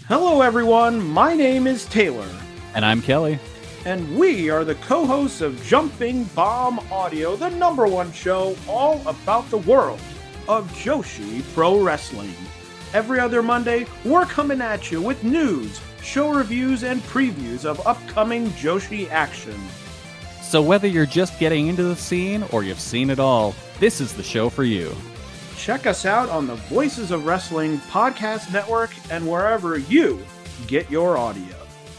Hello everyone, my name is Taylor. And I'm Kelly. And we are the co-hosts of Jumping Bomb Audio, the #1 show all about the world of Joshi Pro Wrestling. Every other Monday, we're coming at you with news, show reviews, and previews of upcoming Joshi action. So whether you're just getting into the scene or you've seen it all, this is the show for you. Check us out on the Voices of Wrestling podcast network and wherever you get your audio.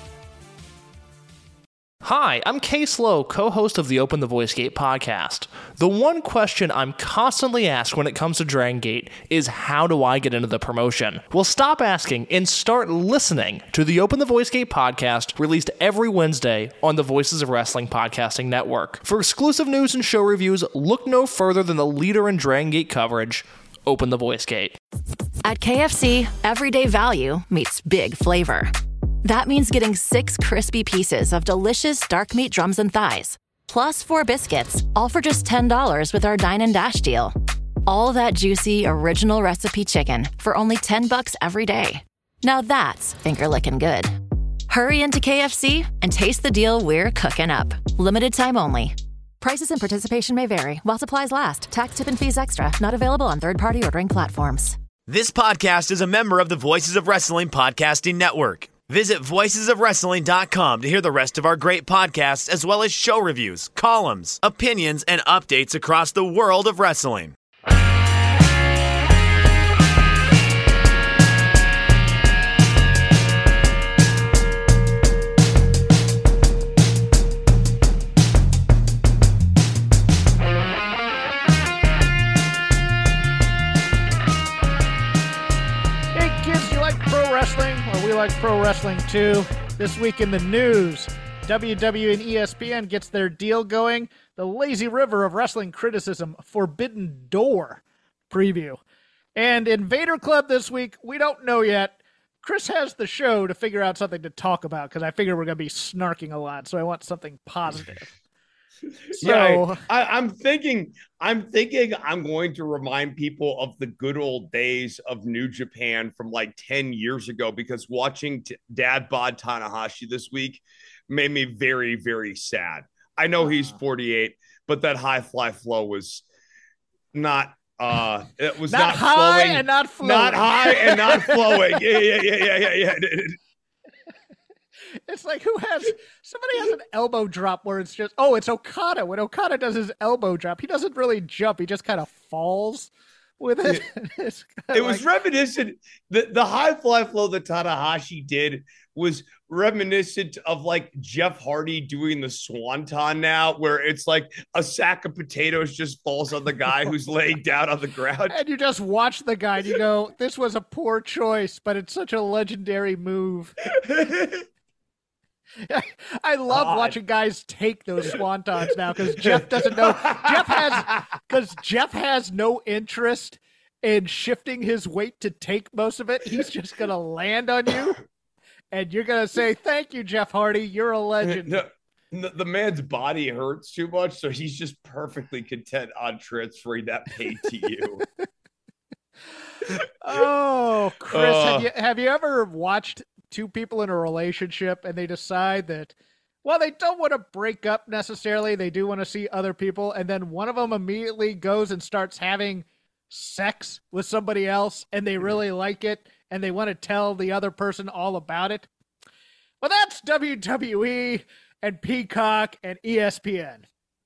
Hi, I'm Case Lowe, co-host of the Open the Voice Gate podcast. The one question I'm constantly asked when it comes to Dragon Gate is, how do I get into the promotion? Well, stop asking and start listening to the Open the Voice Gate podcast, released every Wednesday on the Voices of Wrestling podcasting network. For exclusive news and show reviews, look no further than the leader in Dragon Gate coverage, Open the Voice Gate. At KFC, everyday value meets big flavor. That means getting 6 crispy pieces of delicious dark meat drums and thighs, plus 4 biscuits, all for just $10 with our Dine and Dash deal. All that juicy, original recipe chicken for only $10 every day. Now that's finger-licking good. Hurry into KFC and taste the deal we're cooking up. Limited time only. Prices and participation may vary while supplies last. Tax, tip, and fees extra. Not available on third-party ordering platforms. This podcast is a member of the Voices of Wrestling podcasting network. Visit voicesofwrestling.com to hear the rest of our great podcasts, as well as show reviews, columns, opinions, and updates across the world of wrestling. We like pro wrestling too. This week in the news, WWE and ESPN gets their deal going. The Lazy River of Wrestling Criticism Forbidden Door preview. And Invader Club this week, we don't know yet. Chris has the show to figure out something to talk about because I figure we're going to be snarking a lot, so I want something positive. So yeah, I'm thinking I'm going to remind people of the good old days of New Japan from like 10 years ago, because watching Dad Bod Tanahashi this week made me very, very sad. I know he's 48, but that high fly flow was not it was not high flowing, and not flowing. Not high and not flowing. Yeah. It's like, somebody has an elbow drop where it's just, it's Okada. When Okada does his elbow drop, he doesn't really jump. He just kind of falls with it. It was reminiscent. The high fly flow that Tanahashi did was reminiscent of like Jeff Hardy doing the Swanton now, where it's like a sack of potatoes just falls on the guy who's laying down on the ground. And you just watch the guy and you go, this was a poor choice, but it's such a legendary move. I love watching guys take those swantons now because Jeff doesn't know. Jeff has no interest in shifting his weight to take most of it. He's just going to land on you, and you're going to say, thank you, Jeff Hardy. You're a legend. No, the man's body hurts too much, so he's just perfectly content on transferring that pain to you. Oh, Chris, have you ever watched two people in a relationship and they decide that, well, they don't want to break up necessarily, they do want to see other people, and then one of them immediately goes and starts having sex with somebody else and they really like it and they want to tell the other person all about it? Well, that's WWE and Peacock and ESPN.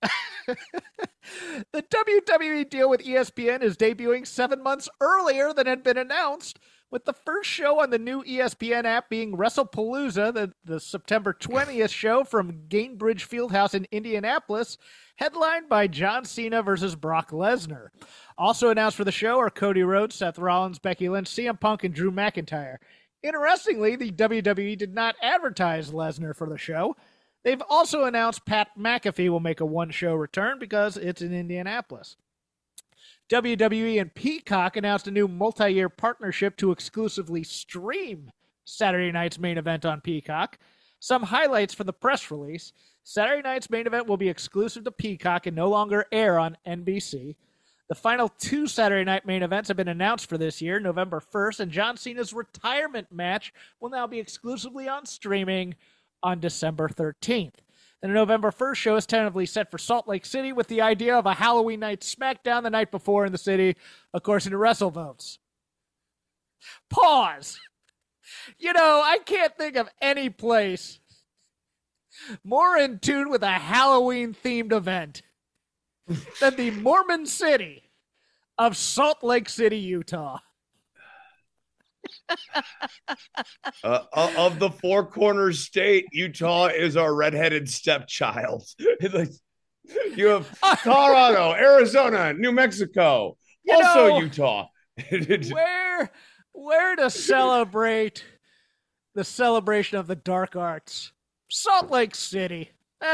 The WWE deal with ESPN is debuting 7 months earlier than had been announced, with the first show on the new ESPN app being WrestlePalooza, the September 20th show from Gainbridge Fieldhouse in Indianapolis, headlined by John Cena versus Brock Lesnar. Also announced for the show are Cody Rhodes, Seth Rollins, Becky Lynch, CM Punk, and Drew McIntyre. Interestingly, the WWE did not advertise Lesnar for the show. They've also announced Pat McAfee will make a one-show return because it's in Indianapolis. WWE and Peacock announced a new multi-year partnership to exclusively stream Saturday night's main event on Peacock. Some highlights for the press release: Saturday night's main event will be exclusive to Peacock and no longer air on NBC. The final 2 Saturday night main events have been announced for this year, November 1st, and John Cena's retirement match will now be exclusively on streaming on December 13th. The November 1st show is tentatively set for Salt Lake City with the idea of a Halloween night SmackDown the night before in the city, according to WrestleVotes. Pause. I can't think of any place more in tune with a Halloween-themed event than the Mormon city of Salt Lake City, Utah. Of the Four Corners state, Utah is our redheaded stepchild. You have Colorado, Arizona, New Mexico, Utah. Where to celebrate the celebration of the dark arts? Salt Lake City.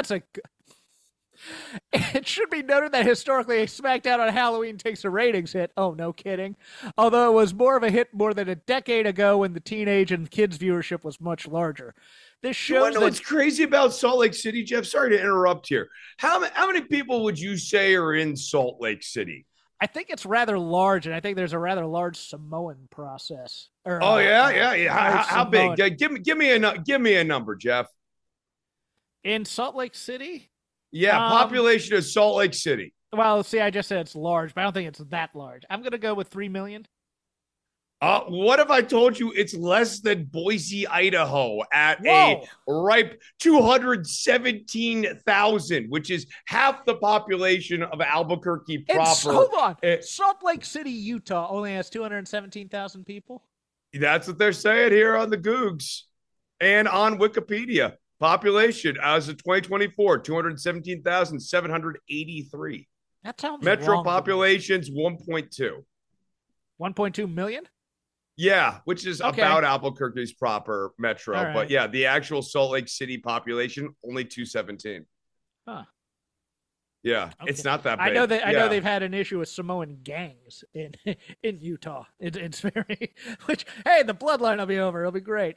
It should be noted that historically a SmackDown on Halloween takes a ratings hit. Oh, no kidding. Although it was more of a hit more than a decade ago when the teenage and kids viewership was much larger. This shows what's crazy about Salt Lake City, Jeff? Sorry to interrupt here. How many people would you say are in Salt Lake City? I think it's rather large, and I think there's a rather large Samoan process. Yeah. How big? Give me a number, Jeff. In Salt Lake City? Yeah, population of Salt Lake City. Well, see, I just said it's large, but I don't think it's that large. I'm going to go with 3 million. What if I told you it's less than Boise, Idaho at a ripe 217,000, which is half the population of Albuquerque proper. Hold on. Salt Lake City, Utah only has 217,000 people? That's what they're saying here on the Googs and on Wikipedia. Population as of 2024, 217,783. That sounds Metro wrong population's 1.2. 1.2 million? Yeah, which is about Albuquerque's proper metro. Right. But yeah, the actual Salt Lake City population, only 217. Huh. Yeah, it's not that big. I know they've had an issue with Samoan gangs in Utah. It's very hey, the bloodline will be over. It'll be great.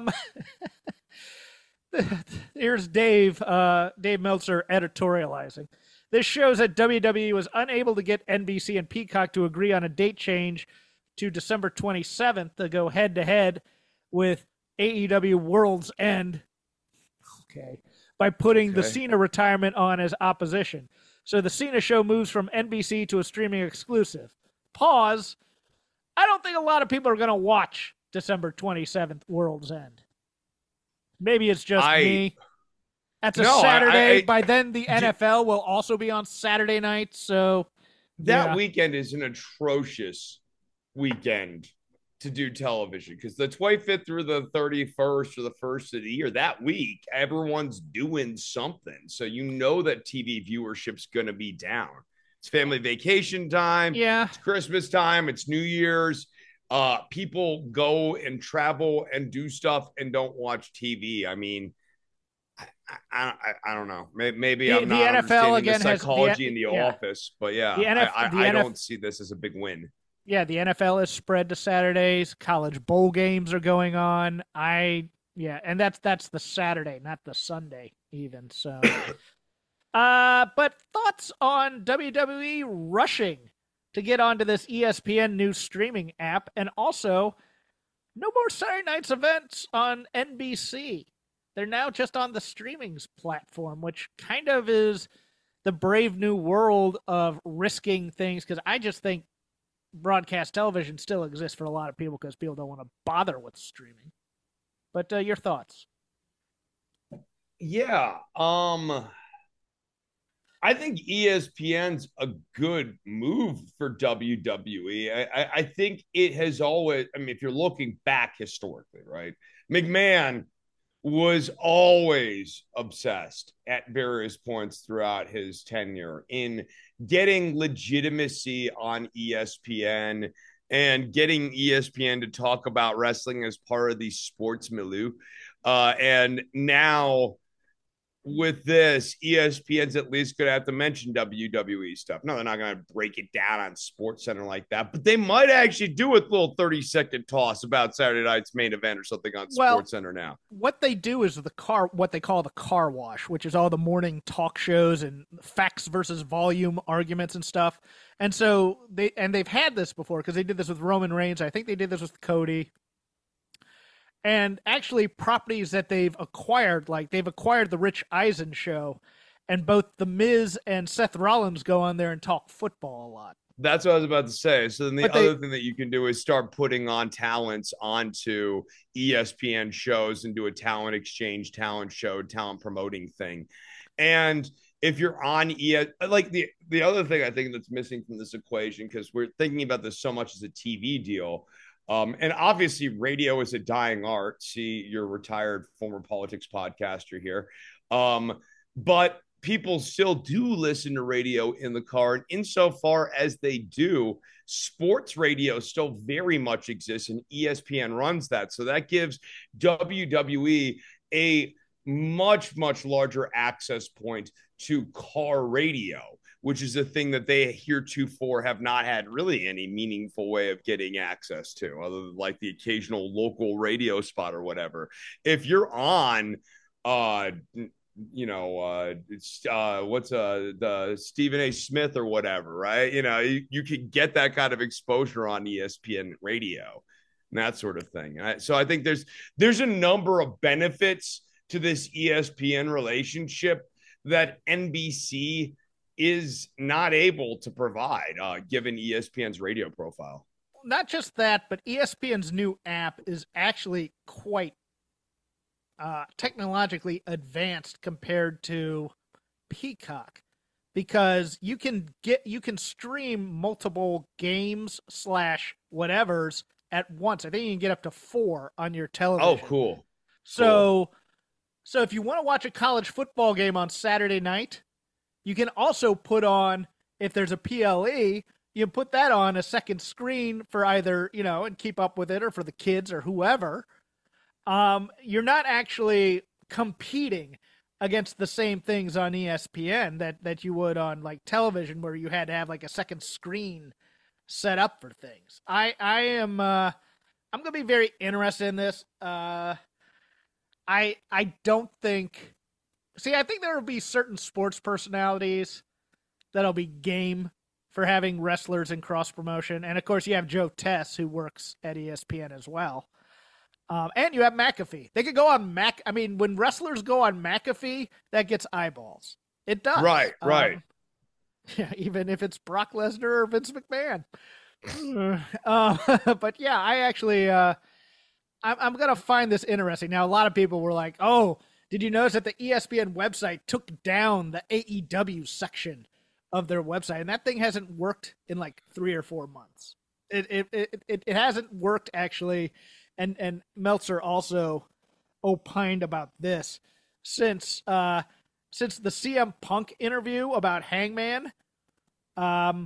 Here's Dave Meltzer editorializing. This shows that WWE was unable to get NBC and Peacock to agree on a date change to December 27th to go head-to-head with AEW World's End. By putting the Cena retirement on as opposition. So the Cena show moves from NBC to a streaming exclusive. Pause. I don't think a lot of people are going to watch December 27th World's End. Maybe it's just me. That's a Saturday. By then, the NFL will also be on Saturday night. So that weekend is an atrocious weekend to do television because the 25th through the 31st or the first of the year, that week, everyone's doing something. So that TV viewership's going to be down. It's family vacation time. Yeah. It's Christmas time. It's New Year's. People go and travel and do stuff and don't watch TV. I mean, I don't know. Maybe I'm not understanding the psychology in the office, but I don't see this as a big win. Yeah, the NFL is spread to Saturdays. College bowl games are going on. And that's the Saturday, not the Sunday even. So, but thoughts on WWE rushing to get onto this ESPN new streaming app, and also no more Saturday night's events on NBC. They're now just on the streamings platform, which kind of is the brave new world of risking things, because I just think broadcast television still exists for a lot of people because people don't want to bother with streaming. But your thoughts? Yeah. I think ESPN's a good move for WWE. I think it has always, if you're looking back historically, right? McMahon was always obsessed at various points throughout his tenure in getting legitimacy on ESPN and getting ESPN to talk about wrestling as part of the sports milieu. And now with this, ESPN's at least going to have to mention WWE stuff. No, they're not going to break it down on SportsCenter like that, but they might actually do a little 30-second toss about Saturday night's main event or something on SportsCenter now. What they do is what they call the car wash, which is all the morning talk shows and facts versus volume arguments and stuff. And so they've had this before because they did this with Roman Reigns. I think they did this with Cody. And actually properties that they've acquired, like they've acquired the Rich Eisen show, and both The Miz and Seth Rollins go on there and talk football a lot. That's what I was about to say. So then the other thing that you can do is start putting on talents onto ESPN shows and do a talent exchange, talent show, talent promoting thing. And if you're on like the other thing I think that's missing from this equation, because we're thinking about this so much as a TV deal, and obviously radio is a dying art. See, your retired former politics podcaster here. But people still do listen to radio in the car. And insofar as they do, sports radio still very much exists, and ESPN runs that. So that gives WWE a much, much larger access point to car radio, which is a thing that they heretofore have not had really any meaningful way of getting access to, other than like the occasional local radio spot or whatever. If you're on, the Stephen A. Smith or whatever, right? You could get that kind of exposure on ESPN radio and that sort of thing. So I think there's a number of benefits to this ESPN relationship that NBC is not able to provide, given ESPN's radio profile. Not just that, but ESPN's new app is actually quite technologically advanced compared to Peacock, because you can stream multiple games / whatevers at once. I think you can get up to 4 on your television. Oh, cool. So if you want to watch a college football game on Saturday night, you can also put on, if there's a PLE, you put that on a second screen for either, and keep up with it, or for the kids or whoever. You're not actually competing against the same things on ESPN that you would on like television, where you had to have like a second screen set up for things. I'm going to be very interested in this. I don't think... See, I think there will be certain sports personalities that'll be game for having wrestlers in cross-promotion. And, of course, you have Joe Tess, who works at ESPN as well. And you have McAfee. They could go on when wrestlers go on McAfee, that gets eyeballs. It does. Right. Yeah, even if it's Brock Lesnar or Vince McMahon. But, yeah, I actually... I'm going to find this interesting. Now, a lot of people were like, oh, did you notice that the ESPN website took down the AEW section of their website? And that thing hasn't worked in like 3 or 4 months. It hasn't worked, actually. And Meltzer also opined about this since the CM Punk interview about Hangman got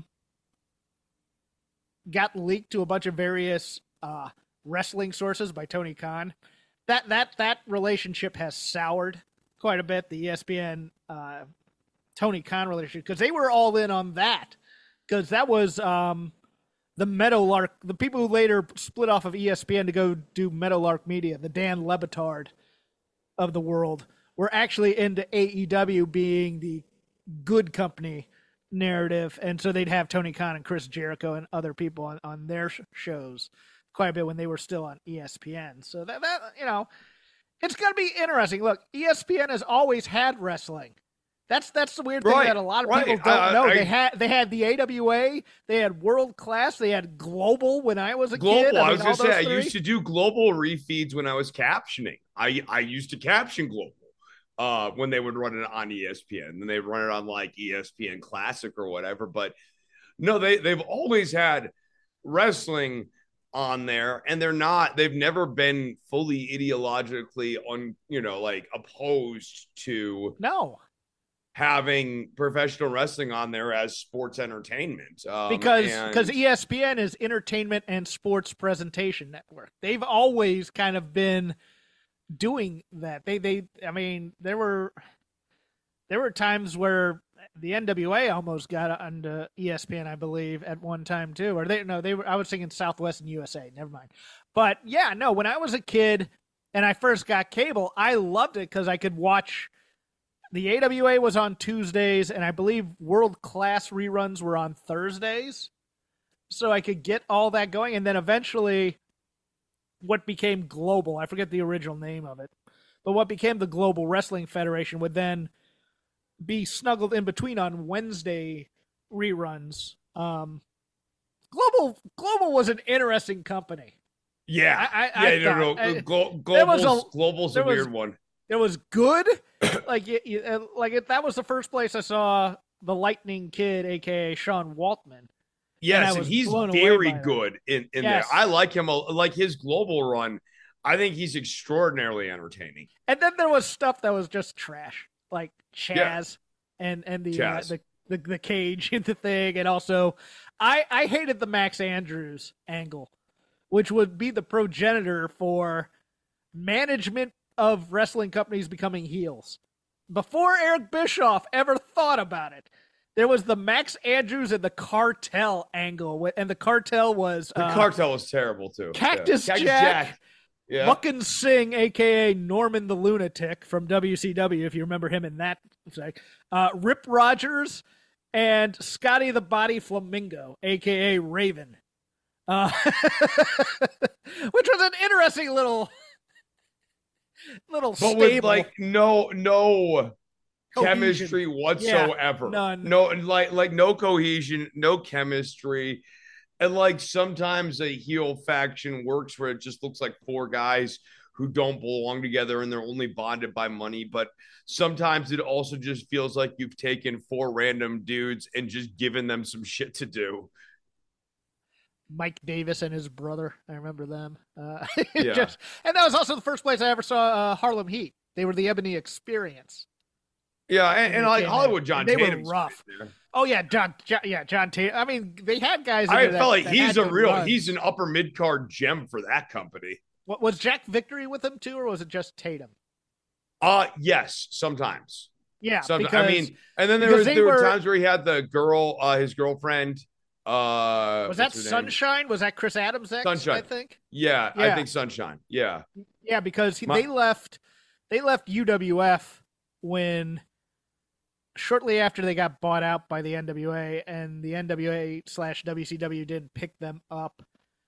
leaked to a bunch of various wrestling sources by Tony Khan. That relationship has soured quite a bit, the ESPN Tony Khan relationship, because they were all in on that, because that was the Meadowlark, the people who later split off of ESPN to go do Meadowlark Media, the Dan Le Batard of the world, were actually into AEW being the good company narrative, and so they'd have Tony Khan and Chris Jericho and other people on their shows quite a bit when they were still on ESPN. So that it's going to be interesting. Look, ESPN has always had wrestling. That's the weird thing that a lot of people don't know. They had the AWA, they had World Class, they had Global when I was a kid. I was going to say, I used to do Global refeeds when I was captioning. I used to caption Global when they would run it on ESPN. And they'd run it on like ESPN Classic or whatever. But no, they've always had wrestling on there, and they've never been fully ideologically opposed to having professional wrestling on there as sports entertainment. Because ESPN is entertainment and sports presentation network. They've always kind of been doing that. There were there were times where the NWA almost got onto ESPN, I believe, at one time too. Or I was thinking Southwest and USA. Never mind. But yeah, no, when I was a kid and I first got cable, I loved it because I could watch. The AWA was on Tuesdays, and I believe World Class reruns were on Thursdays. So I could get all that going. And then eventually what became Global, I forget the original name of it, but what became the Global Wrestling Federation would then be snuggled in between on Wednesday reruns. Global was an interesting company. Yeah. Global's a weird one. It was good. That was the first place I saw the Lightning Kid, a.k.a. Sean Waltman. Yes, and he's very good in there. I like him. Like his Global run, I think he's extraordinarily entertaining. And then there was stuff that was just trash, like Chaz and the cage and the thing. And also, I hated the Max Andrews angle, which would be the progenitor for management of wrestling companies becoming heels. Before Eric Bischoff ever thought about it, there was the Max Andrews and the Cartel angle, and the Cartel was Cartel was terrible too. Cactus Jack. Yeah. Muckin Singh, a.k.a. Norman the Lunatic from WCW, if you remember him in that. Rip Rogers and Scotty the Body Flamingo, a.k.a. Raven. Which was an interesting little but stable. With like no chemistry whatsoever. None. No, like no cohesion, no chemistry. And like sometimes a heel faction works where it just looks like four guys who don't belong together and they're only bonded by money. But sometimes it also just feels like you've taken four random dudes and just given them some shit to do. Mike Davis and his brother. I remember them. And Yeah. that was also the first place I ever saw Harlem Heat. They were the Ebony Experience. Yeah, and like Hollywood John Tatum. They were rough. Oh yeah, John Tatum. I mean, they had guys. I felt like he's an upper mid card gem for that company. What was Jack Victory with him too, or was it just Tatum? Yes, sometimes. Yeah, sometimes. I mean, and then there were times where he had the girl, his girlfriend. Was that Sunshine? Was that Chris Adams' ex? Sunshine, I think. Yeah, I think Sunshine. Yeah. Yeah, because they left UWF when shortly after they got bought out by the NWA, and the NWA/WCW didn't pick them up.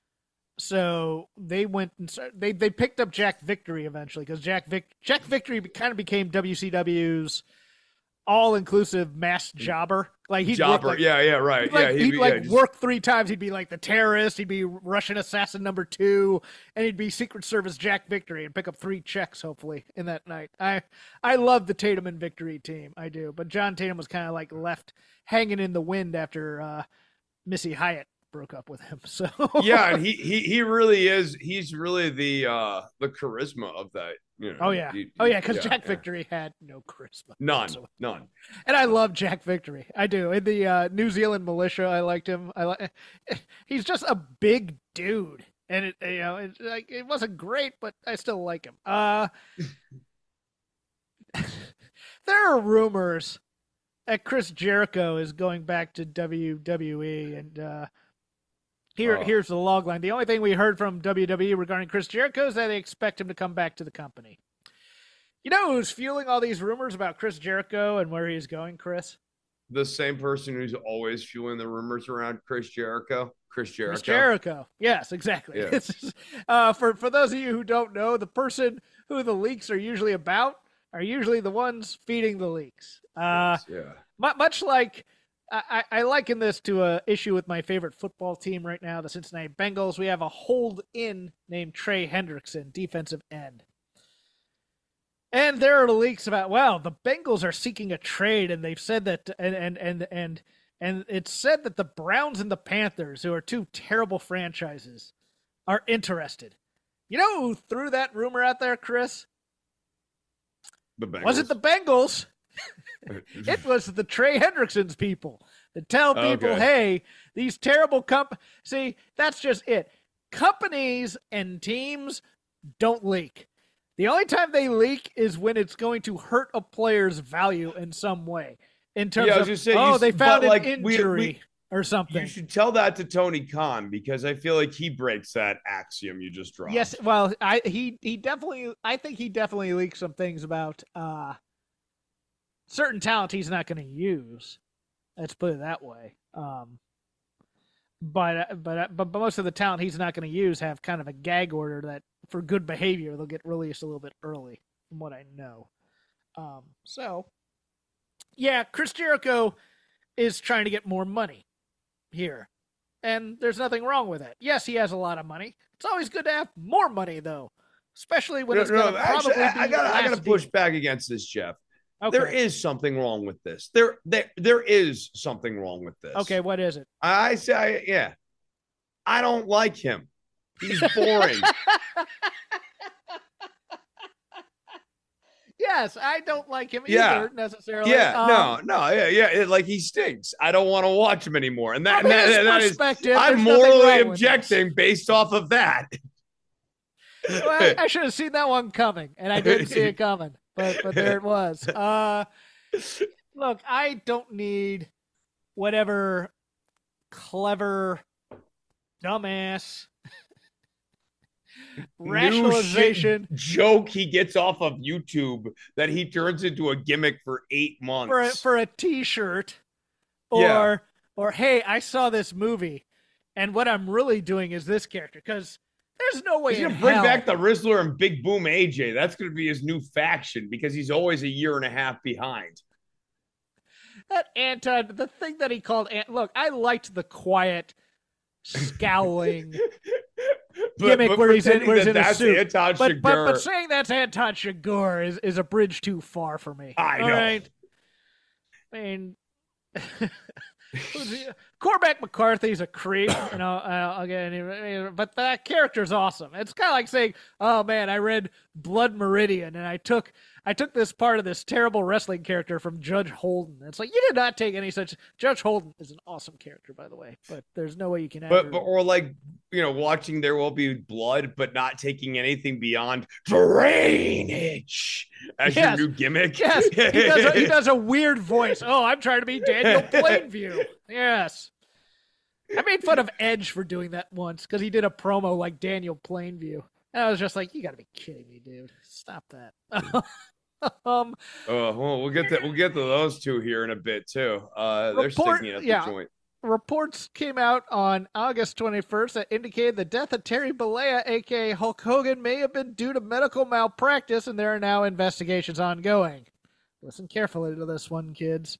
So they went and they picked up Jack Victory eventually, because Jack Victory kind of became WCW's all-inclusive mass jobber. Like he'd right. He'd work 3 times. He'd be like the terrorist. He'd be Russian assassin number 2, and he'd be Secret Service Jack Victory and pick up 3 checks hopefully in that night. I love the Tatum and Victory team. I do, but John Tatum was kind of like left hanging in the wind after Missy Hyatt broke up with him. So yeah, and he really is. He's really the charisma of that. You know, because Jack Victory had no charisma. None. And I love Jack Victory. I do. In the New Zealand Militia, I liked him. He's just a big dude, and it wasn't great, but I still like him. There are rumors that Chris Jericho is going back to WWE, and here's the logline. The only thing we heard from WWE regarding Chris Jericho is that they expect him to come back to the company. You know who's fueling all these rumors about Chris Jericho and where he's going, Chris? The same person who's always fueling the rumors around Chris Jericho. Chris Jericho. Yes, exactly. Yeah. It's, for those of you who don't know, the person who the leaks are usually about are usually the ones feeding the leaks. Much like I liken this to an issue with my favorite football team right now, the Cincinnati Bengals. We have a hold-in named Trey Hendrickson, defensive end. And there are leaks about, the Bengals are seeking a trade, and they've said that, and it's said that the Browns and the Panthers, who are 2 terrible franchises, are interested. You know who threw that rumor out there, Chris? The Bengals. Was it the Bengals? It was the Trey Hendrickson's people that tell people, hey, these terrible See, that's just it. Companies and teams don't leak. The only time they leak is when it's going to hurt a player's value in some way. In terms of, they found an injury or something. You should tell that to Tony Khan, because I feel like he breaks that axiom you just dropped. Yes, well, I think he definitely leaked some things about certain talent he's not going to use. Let's put it that way. But most of the talent he's not going to use have kind of a gag order that for good behavior they'll get released a little bit early, from what I know. So, yeah, Chris Jericho is trying to get more money here, and there's nothing wrong with it. Yes, he has a lot of money. It's always good to have more money, though, especially when it's going to probably be I gotta push back against this, Jeff. Okay. There is something wrong with this. There is something wrong with this. Okay, what is it? I don't like him. He's boring. Yes, I don't like him either necessarily. Yeah, like he stinks. I don't want to watch him anymore. And that is, I'm morally objecting based off of that. Well, I should have seen that one coming, and I didn't see it coming. But there it was. Look, I don't need whatever clever, dumbass rationalization joke he gets off of YouTube that he turns into a gimmick for 8 months for a T-shirt, or hey, I saw this movie, and what I'm really doing is this character, because there's no way he's gonna bring back the Rizzler and Big Boom AJ. That's gonna be his new faction, because he's always a year and a half behind. That Anton, the thing that he called, look, I liked the quiet, scowling gimmick where he's in a suit. But saying that's Anton Chigurh is a bridge too far for me. I know. All right? I mean, Cormac McCarthy's a creep, again, but that character's awesome. It's kind of like saying, "Oh man, I read Blood Meridian, and I took this part of this terrible wrestling character from Judge Holden." It's like, you did not take any such. Judge Holden is an awesome character, by the way, but there's no way you can. Or like, watching There Will Be Blood, but not taking anything beyond drainage as your new gimmick. Yes, he does a weird voice. Oh, I'm trying to be Daniel Plainview. Yes. I made fun of Edge for doing that once because he did a promo like Daniel Plainview. And I was just like, you got to be kidding me, dude. Stop that. We'll get to those two here in a bit too. They're sticking at the joint. Reports came out on August 21st that indicated the death of Terry Bollea, a.k.a. Hulk Hogan, may have been due to medical malpractice, and there are now investigations ongoing. Listen carefully to this one, kids.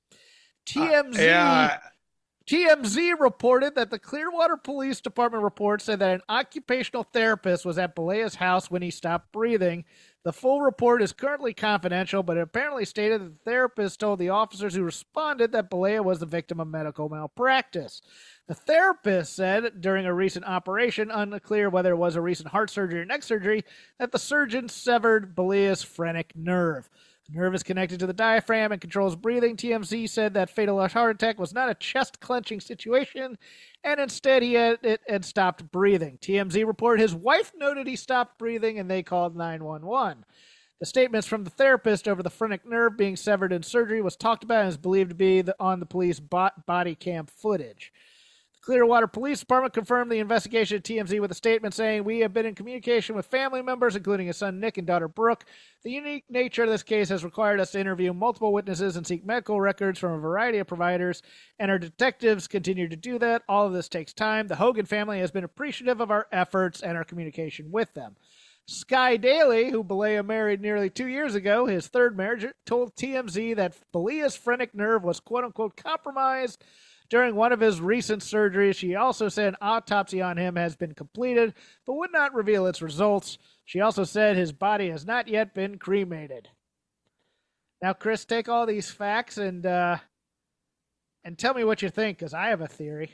TMZ reported that the Clearwater Police Department report said that an occupational therapist was at Bollea's house when he stopped breathing. The full report is currently confidential, but it apparently stated that the therapist told the officers who responded that Bollea was the victim of medical malpractice. The therapist said during a recent operation, unclear whether it was a recent heart surgery or neck surgery, that the surgeon severed Bollea's phrenic nerve. The nerve is connected to the diaphragm and controls breathing. TMZ said that fatal heart attack was not a chest-clenching situation, and instead he had stopped breathing. TMZ reported his wife noted he stopped breathing, and they called 911. The statements from the therapist over the phrenic nerve being severed in surgery was talked about and is believed to be on the police body cam footage. Clearwater Police Department confirmed the investigation at TMZ with a statement saying, "We have been in communication with family members, including his son Nick and daughter Brooke. The unique nature of this case has required us to interview multiple witnesses and seek medical records from a variety of providers, and our detectives continue to do that. All of this takes time. The Hogan family has been appreciative of our efforts and our communication with them." Sky Daly, who Bollea married nearly 2 years ago, his third marriage, told TMZ that Bollea's phrenic nerve was quote-unquote compromised during one of his recent surgeries. She also said an autopsy on him has been completed, but would not reveal its results. She also said his body has not yet been cremated. Now, Chris, take all these facts and tell me what you think, because I have a theory.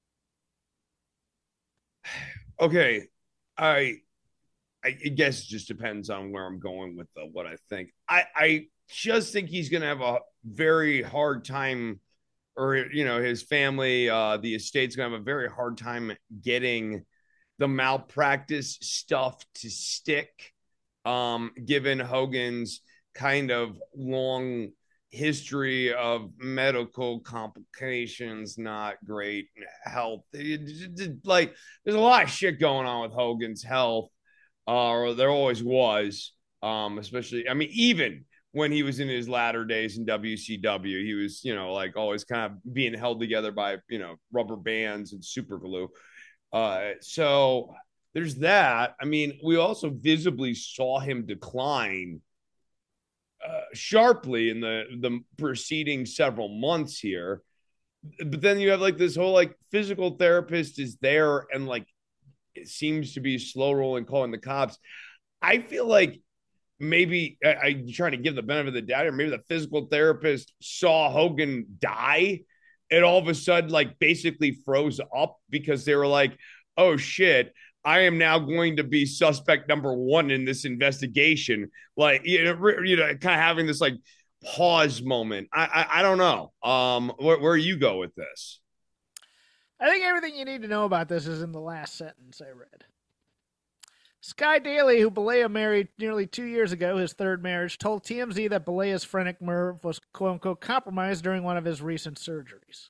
Okay, I guess it just depends on where I'm going with what I think. I just think he's going to have a very hard time, or, his family, the estate's going to have a very hard time getting the malpractice stuff to stick given Hogan's kind of long history of medical complications, not great health. Like, there's a lot of shit going on with Hogan's health, or there always was, especially, I mean, even when he was in his latter days in WCW, he was, like always kind of being held together by, rubber bands and super glue. So there's that. I mean, we also visibly saw him decline sharply in the preceding several months here. But then you have like this whole like physical therapist is there and like it seems to be slow rolling calling the cops. I feel like maybe I'm trying to give the benefit of the doubt, or maybe the physical therapist saw Hogan die and all of a sudden like basically froze up because they were like, oh shit, I am now going to be suspect number one in this investigation. Like, kind of having this like pause moment. I don't know. Where you go with this? I think everything you need to know about this is in the last sentence I read. Sky Daly, who Balea married nearly 2 years ago, his third marriage, told TMZ that Balea's phrenic nerve was quote-unquote compromised during one of his recent surgeries.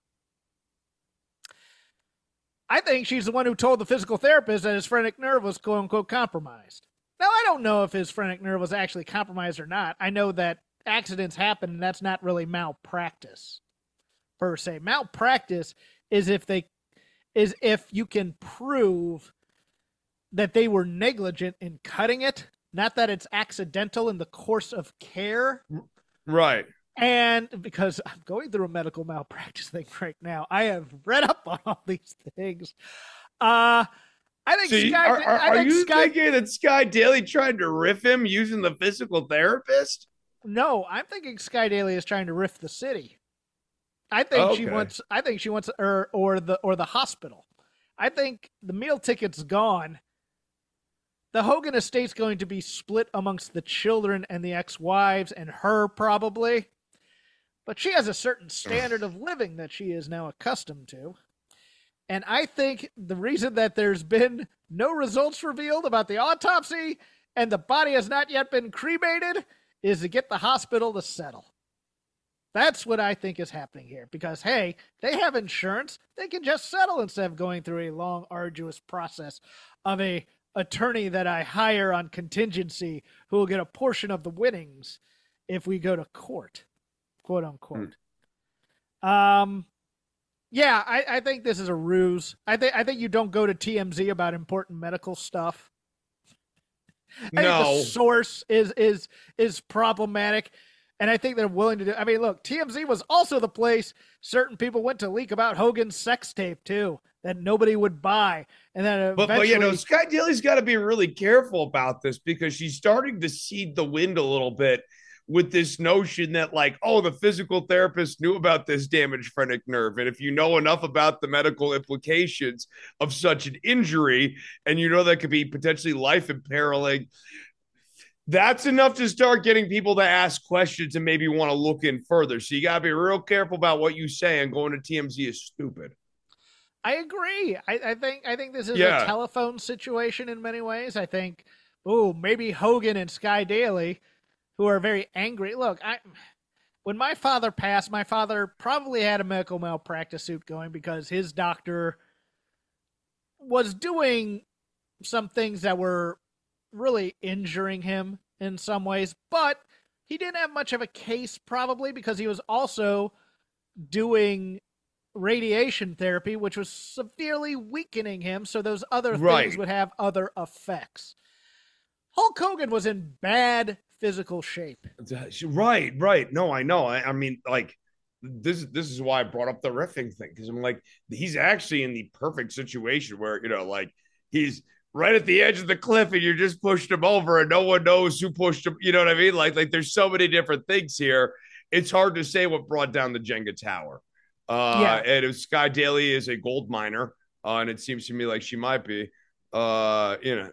I think she's the one who told the physical therapist that his phrenic nerve was quote-unquote compromised. Now, I don't know if his phrenic nerve was actually compromised or not. I know that accidents happen, and that's not really malpractice, per se. Malpractice is if you can prove that they were negligent in cutting it, not that it's accidental in the course of care. Right. And because I'm going through a medical malpractice thing right now, I have read up on all these things. I think thinking that Sky Daly tried to riff him using the physical therapist? No, I'm thinking Sky Daly is trying to riff the city. I think she wants or the hospital. I think the meal ticket's gone. The Hogan estate's going to be split amongst the children and the ex-wives and her probably. But she has a certain standard of living that she is now accustomed to. And I think the reason that there's been no results revealed about the autopsy and the body has not yet been cremated is to get the hospital to settle. That's what I think is happening here. Because, hey, they have insurance. They can just settle instead of going through a long, arduous process of a attorney that I hire on contingency who will get a portion of the winnings if we go to court, quote unquote. Yeah, I think this is a ruse. I think you don't go to TMZ about important medical stuff. I think the source is problematic. And I think they're willing to do. I mean, look, TMZ was also the place certain people went to leak about Hogan's sex tape too, that nobody would buy. And then eventually, but Sky Daly's got to be really careful about this because she's starting to seed the wind a little bit with this notion that like, oh, the physical therapist knew about this damaged phrenic nerve. And if you know enough about the medical implications of such an injury, and you know that could be potentially life imperiling, that's enough to start getting people to ask questions and maybe want to look in further. So you got to be real careful about what you say, and going to TMZ is stupid. I agree. I think this is a telephone situation in many ways. I think, maybe Hogan and Sky Daly, who are very angry. Look, when my father passed, my father probably had a medical malpractice suit going because his doctor was doing some things that were really injuring him in some ways, but he didn't have much of a case probably because he was also doing radiation therapy, which was severely weakening him. So those other things would have other effects. Hulk Hogan was in bad physical shape. Right. No, I know. I mean, like, this is why I brought up the riffing thing, because I'm like, he's actually in the perfect situation where, like, he's right at the edge of the cliff and you're just pushed him over and no one knows who pushed him. You know what I mean? Like there's so many different things here. It's hard to say what brought down the Jenga tower. And if Sky Daly is a gold miner, and it seems to me like she might be, there'll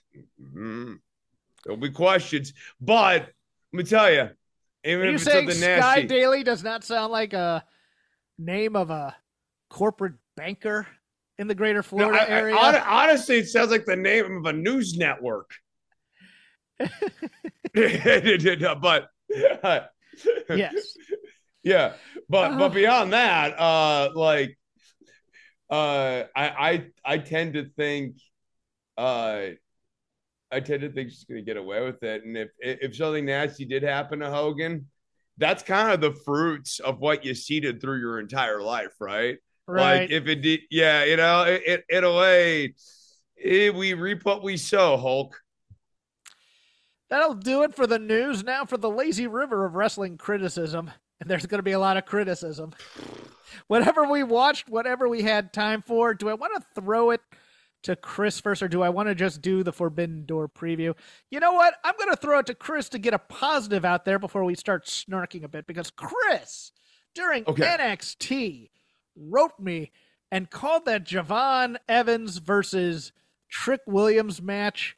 be questions. But let me tell you, even are you if saying it's Sky nasty, Daly does not sound like a name of a corporate banker in the greater Florida area? Honestly, it sounds like the name of a news network. But Yes. yeah, but beyond that, I tend to think she's going to get away with it. And if something nasty did happen to Hogan, that's kind of the fruits of what you seeded through your entire life, right? Right. Like if it did, yeah, in a way, we reap what we sow, Hulk. That'll do it for the news. Now for the lazy river of wrestling criticism. And there's going to be a lot of criticism. Whatever we watched, whatever we had time for, do I want to throw it to Chris first, or do I want to just do the Forbidden Door preview? You know what? I'm going to throw it to Chris to get a positive out there before we start snarking a bit, because Chris, during NXT, wrote me and called that Javon Evans versus Trick Williams match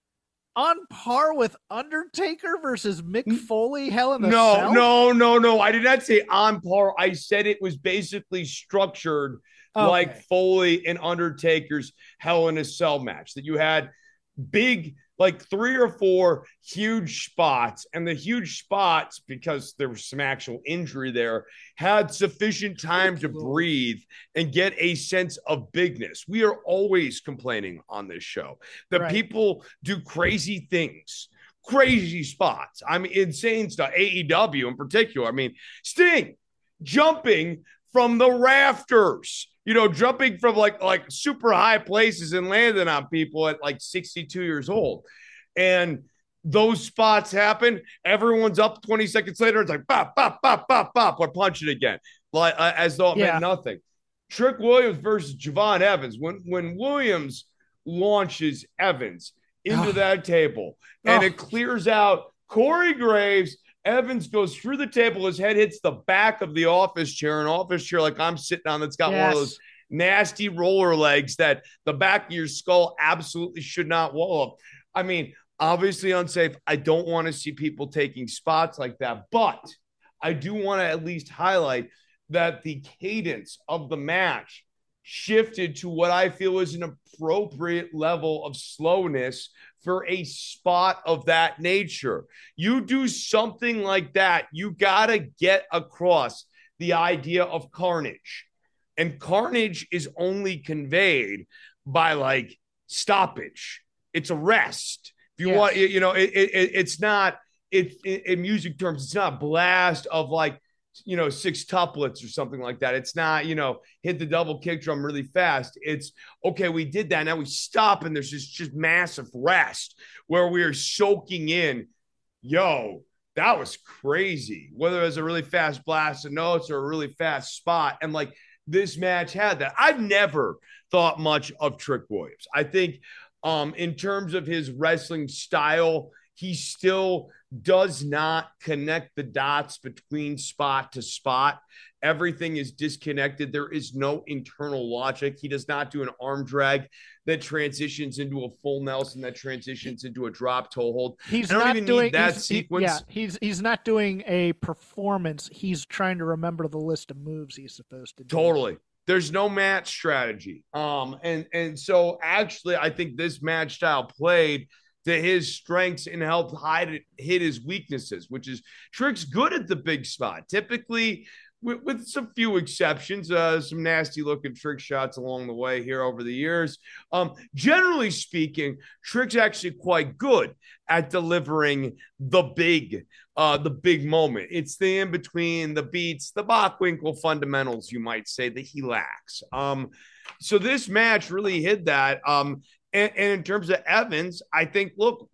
on par with Undertaker versus Mick Foley, Hell in the Cell? No. I did not say on par. I said it was basically structured like Foley and Undertaker's Hell in a Cell match, that you had big, like 3 or 4 huge spots, and the huge spots, because there was some actual injury there, had sufficient time to breathe and get a sense of bigness. We are always complaining on this show that people do crazy things, crazy spots. I mean, insane stuff. AEW in particular. I mean, Sting jumping from the rafters, jumping from like super high places and landing on people at like 62 years old. And those spots happen. Everyone's up 20 seconds later. It's like, bop, bop, bop, bop, bop. We're punching again. Like, as though it meant nothing. Trick Williams versus Javon Evans. When Williams launches Evans into that table and it clears out Corey Graves, Evans goes through the table. His head hits the back of the office chair, an office chair like I'm sitting on, that's got one of those nasty roller legs that the back of your skull absolutely should not wall up. I mean, obviously unsafe. I don't want to see people taking spots like that, but I do want to at least highlight that the cadence of the match shifted to what I feel is an appropriate level of slowness for a spot of that nature. You do something like that, you got to get across the idea of carnage. And carnage is only conveyed by like stoppage. It's a rest. If you want, it's not, in music terms, it's not blast of like, 6 tuplets or something like that. It's not, hit the double kick drum really fast. It's okay, we did that. Now we stop and there's just massive rest where we are soaking in, that was crazy. Whether it was a really fast blast of notes or a really fast spot. And like this match had that. I've never thought much of Trick Williams. I think in terms of his wrestling style, he still does not connect the dots between spot to spot. Everything is disconnected. There is no internal logic. He does not do an arm drag that transitions into a full Nelson, that transitions into a drop toe hold. He's not doing that sequence. He's not doing a performance. He's trying to remember the list of moves he's supposed to do. Totally. There's no match strategy. And so actually, I think this match style played to his strengths and helped hit his weaknesses, which is Trick's good at the big spot. Typically, with some few exceptions, some nasty looking trick shots along the way here over the years. Generally speaking, Trick's actually quite good at delivering the big moment. It's the in between, the beats, the Bockwinkel fundamentals, you might say, that he lacks. So this match really hit that. And in terms of Evans, I think, look,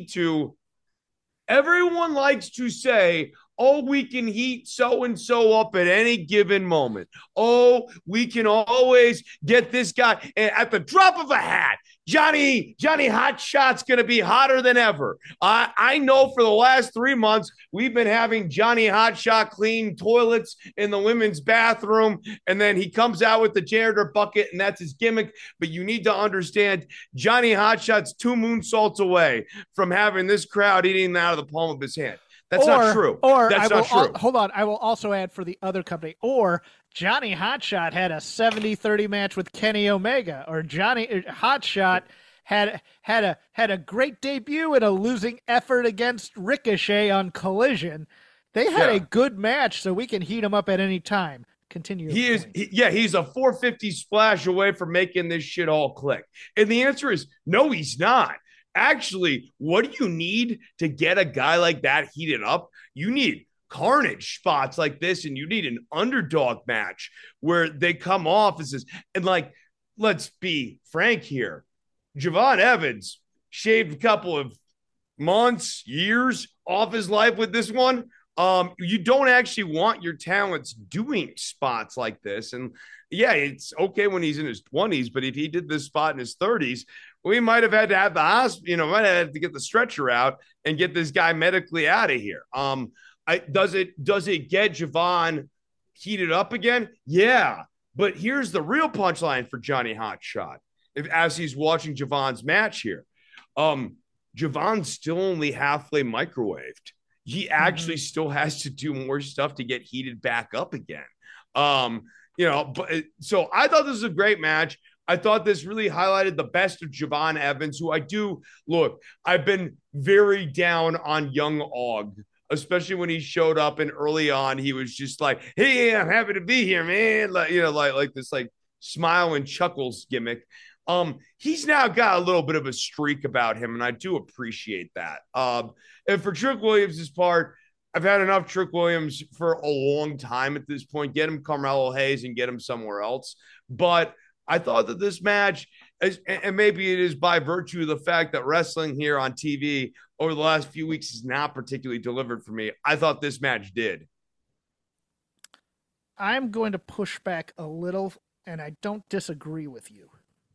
everyone likes to say, we can heat so-and-so up at any given moment. We can always get this guy. And at the drop of a hat, Johnny Hot Shot's going to be hotter than ever. I know for the last 3 months, we've been having Johnny Hot Shot clean toilets in the women's bathroom, and then he comes out with the janitor bucket, and that's his gimmick. But you need to understand, Johnny Hot Shot's 2 moonsaults away from having this crowd eating out of the palm of his hand. That's not true. That's not true. Hold on. I will also add for the other company. Or Johnny Hotshot had a 70-30 match with Kenny Omega. Or Johnny Hotshot had a great debut and a losing effort against Ricochet on Collision. They had a good match, so we can heat him up at any time. Continue. He's a 450 splash away from making this shit all click. And the answer is no, he's not. Actually, what do you need to get a guy like that heated up? You need carnage spots like this, and you need an underdog match where they come off as this. And like, let's be frank here. Javon Evans shaved a couple of months, years off his life with this one. You don't actually want your talents doing spots like this. And yeah, it's okay when he's in his 20s, but if he did this spot in his 30s, we might have had to have the hospital, might have to get the stretcher out and get this guy medically out of here. Does it get Javon heated up again? Yeah. But here's the real punchline for Johnny Hotshot. As he's watching Javon's match here, Javon's still only halfway microwaved. He actually still has to do more stuff to get heated back up again. So I thought this was a great match. I thought this really highlighted the best of Javon Evans, who I've been very down on young Og, especially when he showed up and early on, he was just like, hey, I'm happy to be here, man. Like this, like smile and chuckles gimmick. He's now got a little bit of a streak about him, and I do appreciate that. And for Trick Williams' part, I've had enough Trick Williams for a long time at this point. Get him Carmelo Hayes and get him somewhere else. But I thought that this match, and maybe it is by virtue of the fact that wrestling here on TV over the last few weeks has not particularly delivered for me, I thought this match did. I'm going to push back a little, and I don't disagree with you.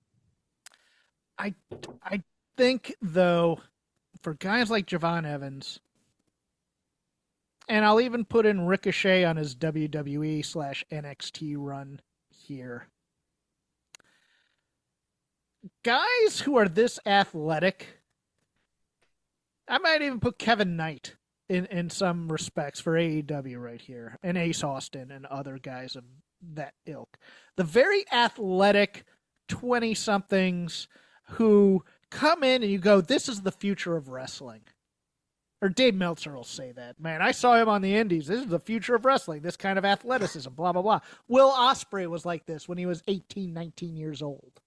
I think, though, for guys like Javon Evans, and I'll even put in Ricochet on his WWE/NXT run here, guys who are this athletic, I might even put Kevin Knight in some respects for AEW right here, and Ace Austin and other guys of that ilk. The very athletic 20-somethings who come in and you go, this is the future of wrestling. Or Dave Meltzer will say that. Man, I saw him on the indies. This is the future of wrestling. This kind of athleticism, blah, blah, blah. Will Ospreay was like this when he was 18, 19 years old.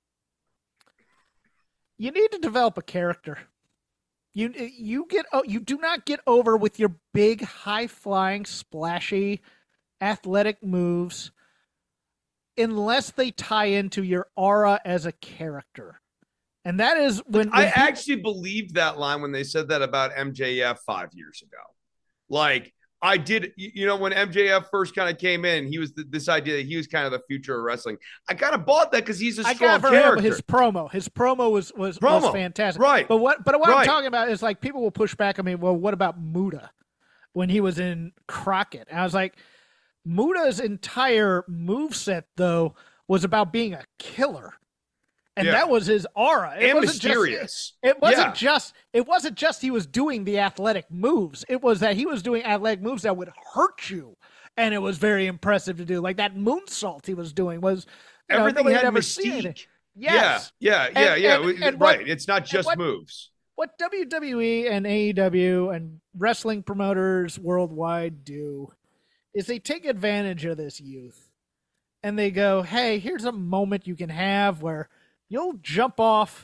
You need to develop a character. You do not get over with your big, high-flying, splashy, athletic moves unless they tie into your aura as a character. And that is when I actually believed that line when they said that about MJF 5 years ago. Like, I did, when MJF first kind of came in, he was this idea that he was kind of the future of wrestling. I kind of bought that because he's a strong character. His promo was fantastic. Right. But what I'm talking about is, like, people will push back on me, well, what about Muta when he was in Crockett? And I was like, Muta's entire moveset, though, was about being a killer. And that was his aura. It wasn't mysterious. It wasn't just he was doing the athletic moves. It was that he was doing athletic moves that would hurt you. And it was very impressive to do. Like that moonsault he was doing was everything had never mystique. Seen it. Yes. Yeah. And right. It's not just moves. What WWE and AEW and wrestling promoters worldwide do is they take advantage of this youth. And they go, hey, here's a moment you can have where you'll jump off.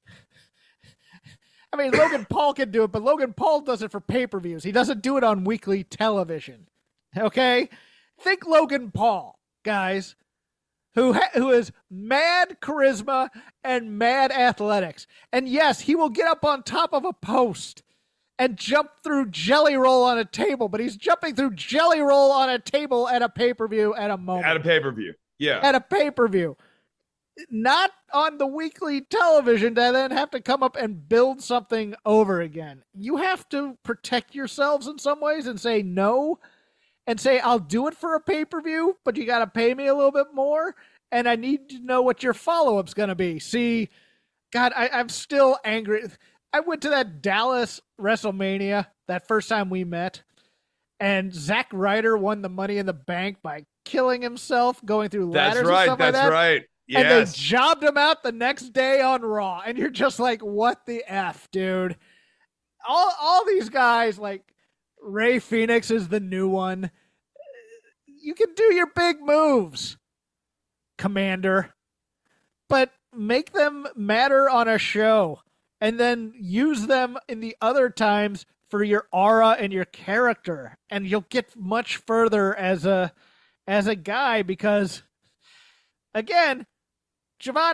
I mean, Logan Paul can do it, but Logan Paul does it for pay-per-views. He doesn't do it on weekly television. Okay? Think Logan Paul, guys, who is mad charisma and mad athletics. And yes, he will get up on top of a post and jump through Jelly Roll on a table, but he's jumping through Jelly Roll on a table at a pay-per-view at a moment. At a pay-per-view, yeah. At a pay-per-view. Not on the weekly television to then have to come up and build something over again. You have to protect yourselves in some ways and say no, and say, I'll do it for a pay-per-view, but you got to pay me a little bit more, and I need to know what your follow-up's going to be. See, God, I'm still angry. I went to that Dallas WrestleMania that first time we met, and Zack Ryder won the Money in the Bank by killing himself going through ladders. That's right. And stuff like that. Right. And they jobbed him out the next day on Raw. And you're just like, what the F, dude? All these guys, like Ray Phoenix is the new one. You can do your big moves, Commander, but make them matter on a show and then use them in the other times for your aura and your character. And you'll get much further as a guy, because again, Javon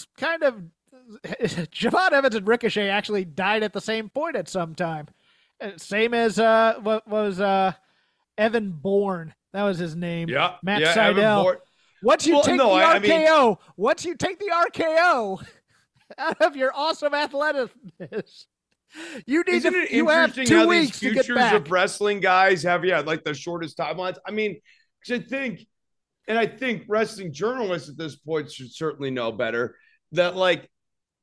Evans and Ricochet actually died at the same point at some time. Same as what was Evan Bourne. That was his name. Yeah. Matt Sydal. Once you take the RKO, once you take the RKO out of your awesome athleticism, you need Isn't it you have interesting 2 how weeks these to get futures back. of wrestling guys have like the shortest timelines? I mean, because I think wrestling journalists at this point should certainly know better that like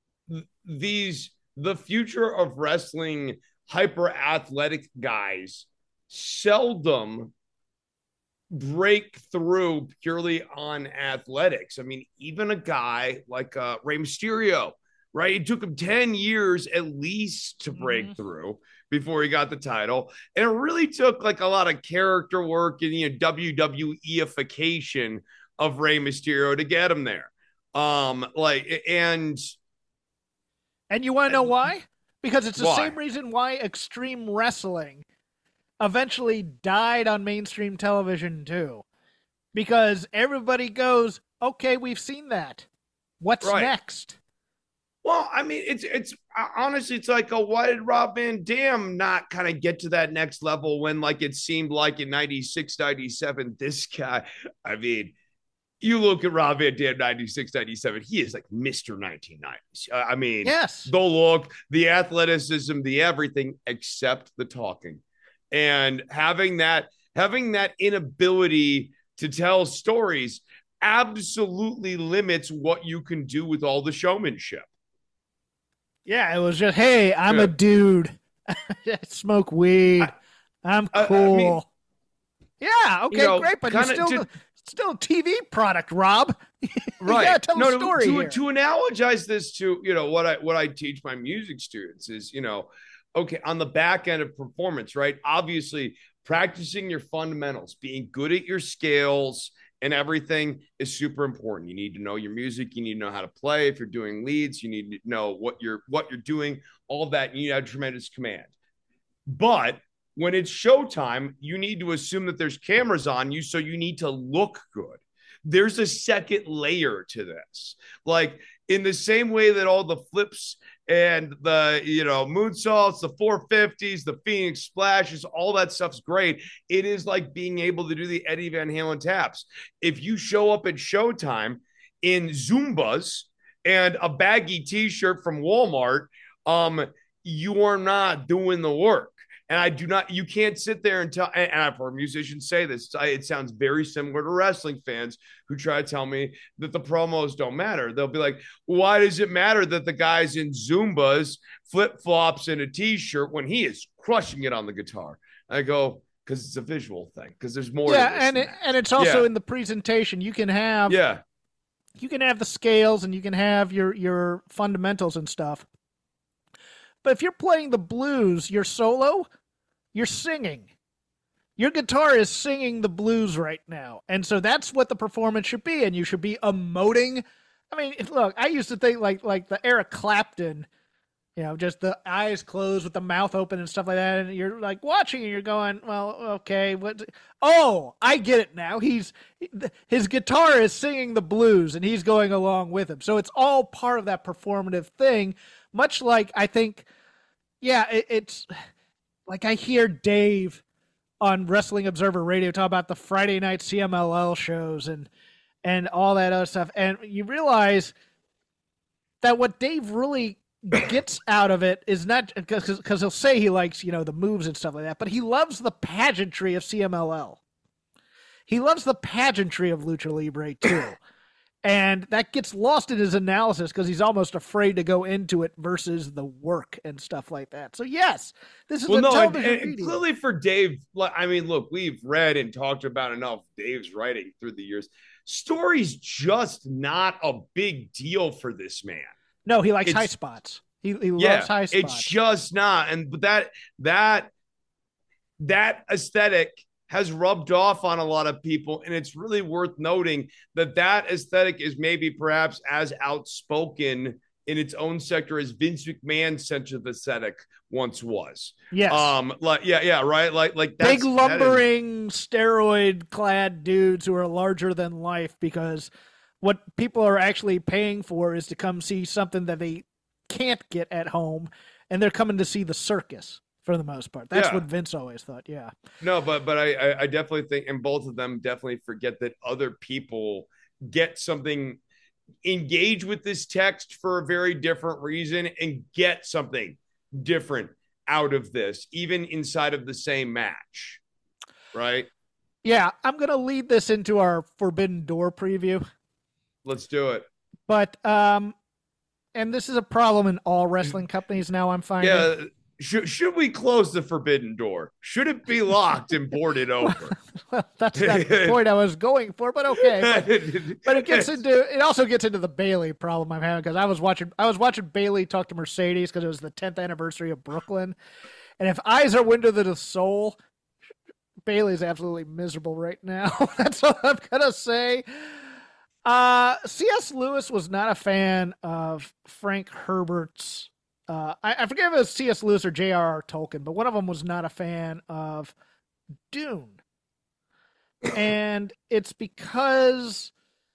the future of wrestling hyper athletic guys seldom break through purely on athletics. I mean, even a guy like Rey Mysterio, right? It took him 10 years at least to break through before he got the title. And it really took like a lot of character work and WWE-ification of Rey Mysterio to get him there. And you want to know why? Because it's the Why? same reason why Extreme Wrestling eventually died on mainstream television too. Because everybody goes, okay, we've seen that. What's next? Well, I mean, it's honestly, it's like, why did Rob Van Dam not kind of get to that next level when like it seemed like in 96, 97, this guy, I mean, you look at Rob Van Dam 96, 97, he is like Mr. 1990s. I mean, yes, the look, the athleticism, the everything except the talking. And having that inability to tell stories absolutely limits what you can do with all the showmanship. Yeah, it was just, hey, I'm a dude. Smoke weed. I'm cool. Great, but you're still a TV product, Rob. Right. You gotta tell a story here. To analogize this to, what I teach my music students is, okay, on the back end of performance, right? Obviously, practicing your fundamentals, being good at your scales and everything is super important. You need to know your music. You need to know how to play. If you're doing leads, you need to know what you're doing, all of that. You need to have tremendous command. But when it's showtime, you need to assume that there's cameras on you, so you need to look good. There's a second layer to this. Like in the same way that all the flips and the, moonsaults, the 450s, the Phoenix splashes, all that stuff's great. It is like being able to do the Eddie Van Halen taps. If you show up at Showtime in Zumbas and a baggy t-shirt from Walmart, you are not doing the work. And you can't sit there and tell, and I've heard musicians say this, it sounds very similar to wrestling fans who try to tell me that the promos don't matter. They'll be like, why does it matter that the guy's in Zumbas, flip-flops, and a t-shirt when he is crushing it on the guitar? I go, because it's a visual thing, because there's more to this and it's also in the presentation. You can have you can have the scales and you can have your fundamentals and stuff. But if you're playing the blues, your solo, you're singing. Your guitar is singing the blues right now. And so that's what the performance should be. And you should be emoting. I mean, look, I used to think like the Eric Clapton, just the eyes closed with the mouth open and stuff like that. And you're like watching and you're going, well, okay. I get it now. His guitar is singing the blues and he's going along with him. So it's all part of that performative thing. Much like I think, it's like I hear Dave on Wrestling Observer Radio talk about the Friday night CMLL shows and all that other stuff. And you realize that what Dave really gets out of it is not because he'll say he likes, the moves and stuff like that, but he loves the pageantry of CMLL. He loves the pageantry of Lucha Libre too. And that gets lost in his analysis because he's almost afraid to go into it versus the work and stuff like that. So yes, this is television medium. Clearly for Dave, I mean, look, we've read and talked about enough Dave's writing through the years. Story's just not a big deal for this man. No, he likes high spots. He loves high spots. It's just not. And that aesthetic has rubbed off on a lot of people. And it's really worth noting that aesthetic is maybe perhaps as outspoken in its own sector as Vince McMahon's sense of aesthetic once was. Yes. Right. Like big lumbering steroid clad dudes who are larger than life, because what people are actually paying for is to come see something that they can't get at home, and they're coming to see the circus for the most part. That's what Vince always thought. Yeah. No, but I definitely think, and both of them definitely forget that other people get something, engage with this text for a very different reason and get something different out of this, even inside of the same match. Right? Yeah. I'm going to lead this into our Forbidden Door preview. Let's do it. But, and this is a problem in all wrestling companies now, I'm finding. Yeah. Should we close the Forbidden Door? Should it be locked and boarded over? Well, that's not the point I was going for, but okay. But it also gets into the Bayley problem I'm having, because I was watching Bayley talk to Mercedes because it was the 10th anniversary of Brooklyn, and if eyes are window to the soul, Bayley's absolutely miserable right now. That's all I'm gonna say. C.S. Lewis was not a fan of Frank Herbert's. I forget if it was C.S. Lewis or J.R.R. Tolkien, but one of them was not a fan of Dune. And it's because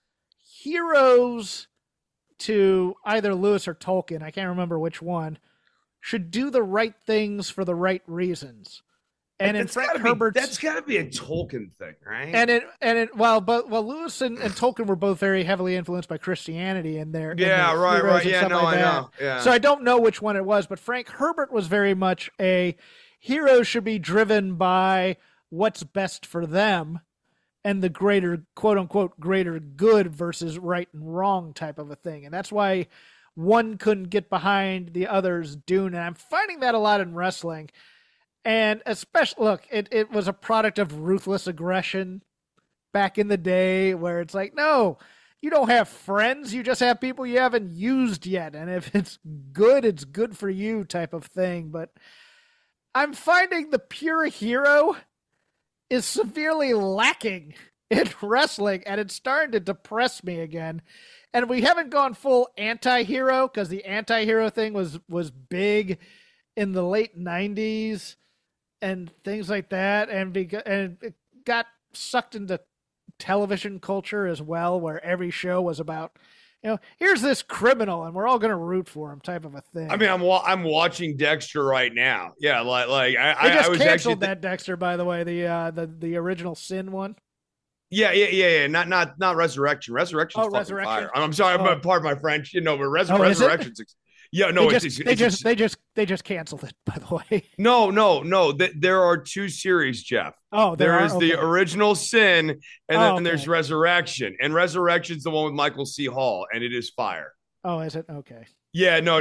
heroes to either Lewis or Tolkien, I can't remember which one, should do the right things for the right reasons. And in Frank Herbert's, that's got to be a Tolkien thing, right? Well, Lewis and Tolkien were both very heavily influenced by Christianity in their right. Yeah, no, I know. Yeah. So I don't know which one it was, but Frank Herbert was very much a hero should be driven by what's best for them and the greater, quote unquote, greater good versus right and wrong type of a thing. And that's why one couldn't get behind the other's Dune. And I'm finding that a lot in wrestling. And especially, look, it was a product of ruthless aggression back in the day, where it's like, no, you don't have friends. You just have people you haven't used yet. And if it's good for you type of thing. But I'm finding the pure hero is severely lacking in wrestling, and it's starting to depress me again. And we haven't gone full anti-hero, because the anti-hero thing was big in the late 90s. And things like that, and it got sucked into television culture as well, where every show was about, here's this criminal, and we're all going to root for him, type of a thing. I mean, I'm watching Dexter right now. Yeah, I was canceled that Dexter, by the way, the original Sin one. Yeah. Not Resurrection. Resurrection's Resurrection. Fire. I'm sorry, but pardon my French. But Resurrection's. Yeah, no, they just canceled it, by the way. No. There are two series, Jeff. Oh, there is the original Sin, and then there's Resurrection. And Resurrection's the one with Michael C. Hall, and it is fire. Oh, is it? Okay. Yeah, no.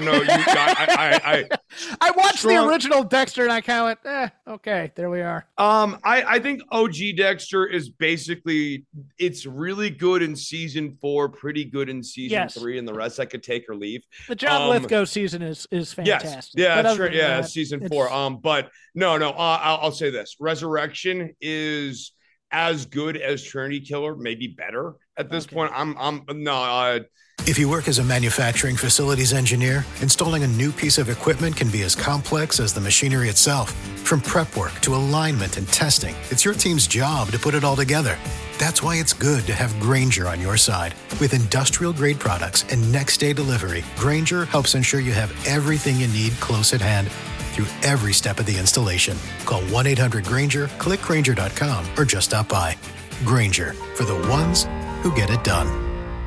I watched the original Dexter, and I kind of went, okay, there we are. I think OG Dexter is basically, it's really good in season 4, pretty good in season 3, and the rest I could take or leave. The John Lithgow season is fantastic. Yes, that's right. Yeah, season 4. But no, I'll say this: Resurrection is as good as Trinity Killer, maybe better at this point. If you work as a manufacturing facilities engineer, installing a new piece of equipment can be as complex as the machinery itself. From prep work to alignment and testing, it's your team's job to put it all together. That's why it's good to have Grainger on your side. With industrial-grade products and next-day delivery, Grainger helps ensure you have everything you need close at hand through every step of the installation. Call 1-800-GRAINGER, click Grainger.com, or just stop by. Grainger, for the ones who get it done.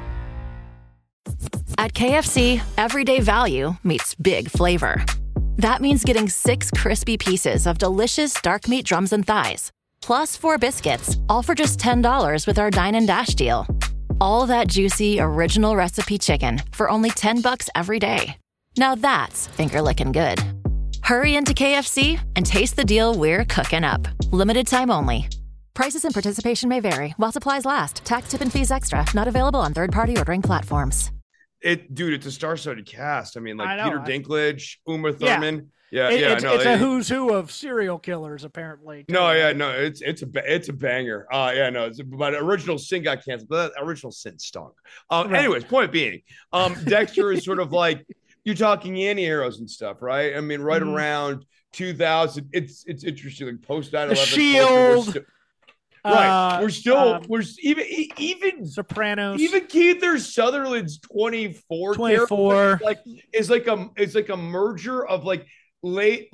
At KFC, everyday value meets big flavor. That means getting 6 crispy pieces of delicious dark meat drums and thighs, plus 4 biscuits, all for just $10 with our Dine and Dash deal. All that juicy, original recipe chicken for only $10 every day. Now that's finger-licking good. Hurry into KFC and taste the deal we're cooking up. Limited time only. Prices and participation may vary. While supplies last. Tax, tip, and fees extra. Not available on third-party ordering platforms. Dude, it's a star-studded cast. I mean, like I know, Peter Dinklage, Uma Thurman. It's a who's who of serial killers, apparently. Too. It's a banger. But original Sin got canceled, but that original Sin stunk. Right. Anyways, point being, Dexter is sort of like you're talking anti-heroes and stuff, right? I mean, right around 2000, it's interesting. Like post 9/11, The Shield. Right, we're even Sopranos, even Kiefer Sutherland's 24 is like a merger of like late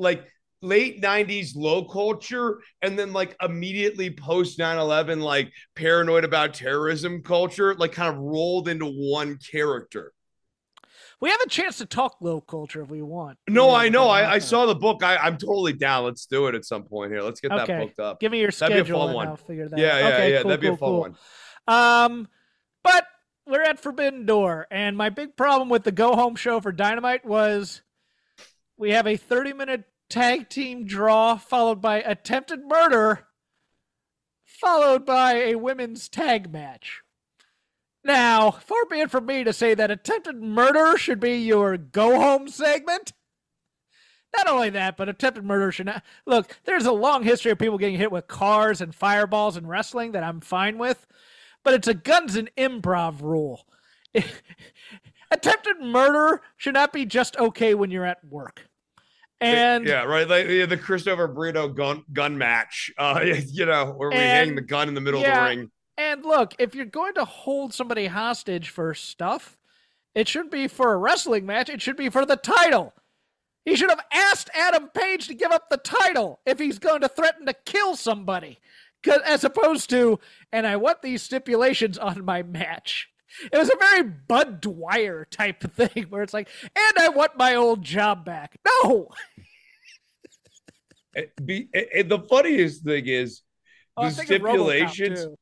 90s low culture and then like immediately post 9/11 like paranoid about terrorism culture, like kind of rolled into one character. We have a chance to talk low culture if we want. No, I know. I saw the book. I'm totally down. Let's do it at some point here. Let's get that booked up. Give me your schedule. That'd be a fun one. I'll figure that out. Okay, yeah. cool, That'd be a fun one. But we're at Forbidden Door, and my big problem with the go home show for Dynamite was we have a 30-minute tag team draw followed by attempted murder, followed by a women's tag match. Now, far be it from me to say that attempted murder should be your go-home segment. Not only that, but attempted murder should not... Look, there's a long history of people getting hit with cars and fireballs in wrestling that I'm fine with, but it's a guns and improv rule. Attempted murder should not be just okay when you're at work. And right. Like the Christopher Brito gun match, where we hang the gun in the middle of the ring. And look, if you're going to hold somebody hostage for stuff, it shouldn't be for a wrestling match. It should be for the title. He should have asked Adam Page to give up the title if he's going to threaten to kill somebody, as opposed to, and I want these stipulations on my match. It was a very Bud Dwyer type of thing where it's like, and I want my old job back. No. The funniest thing is, the stipulations.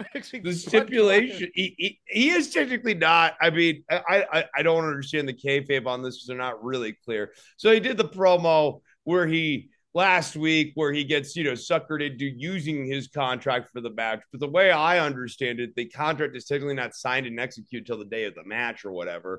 He is technically not. I mean, I don't understand the kayfabe on this because they're not really clear. So he did the promo where last week he gets suckered into using his contract for the match. But the way I understand it, the contract is technically not signed and executed till the day of the match or whatever.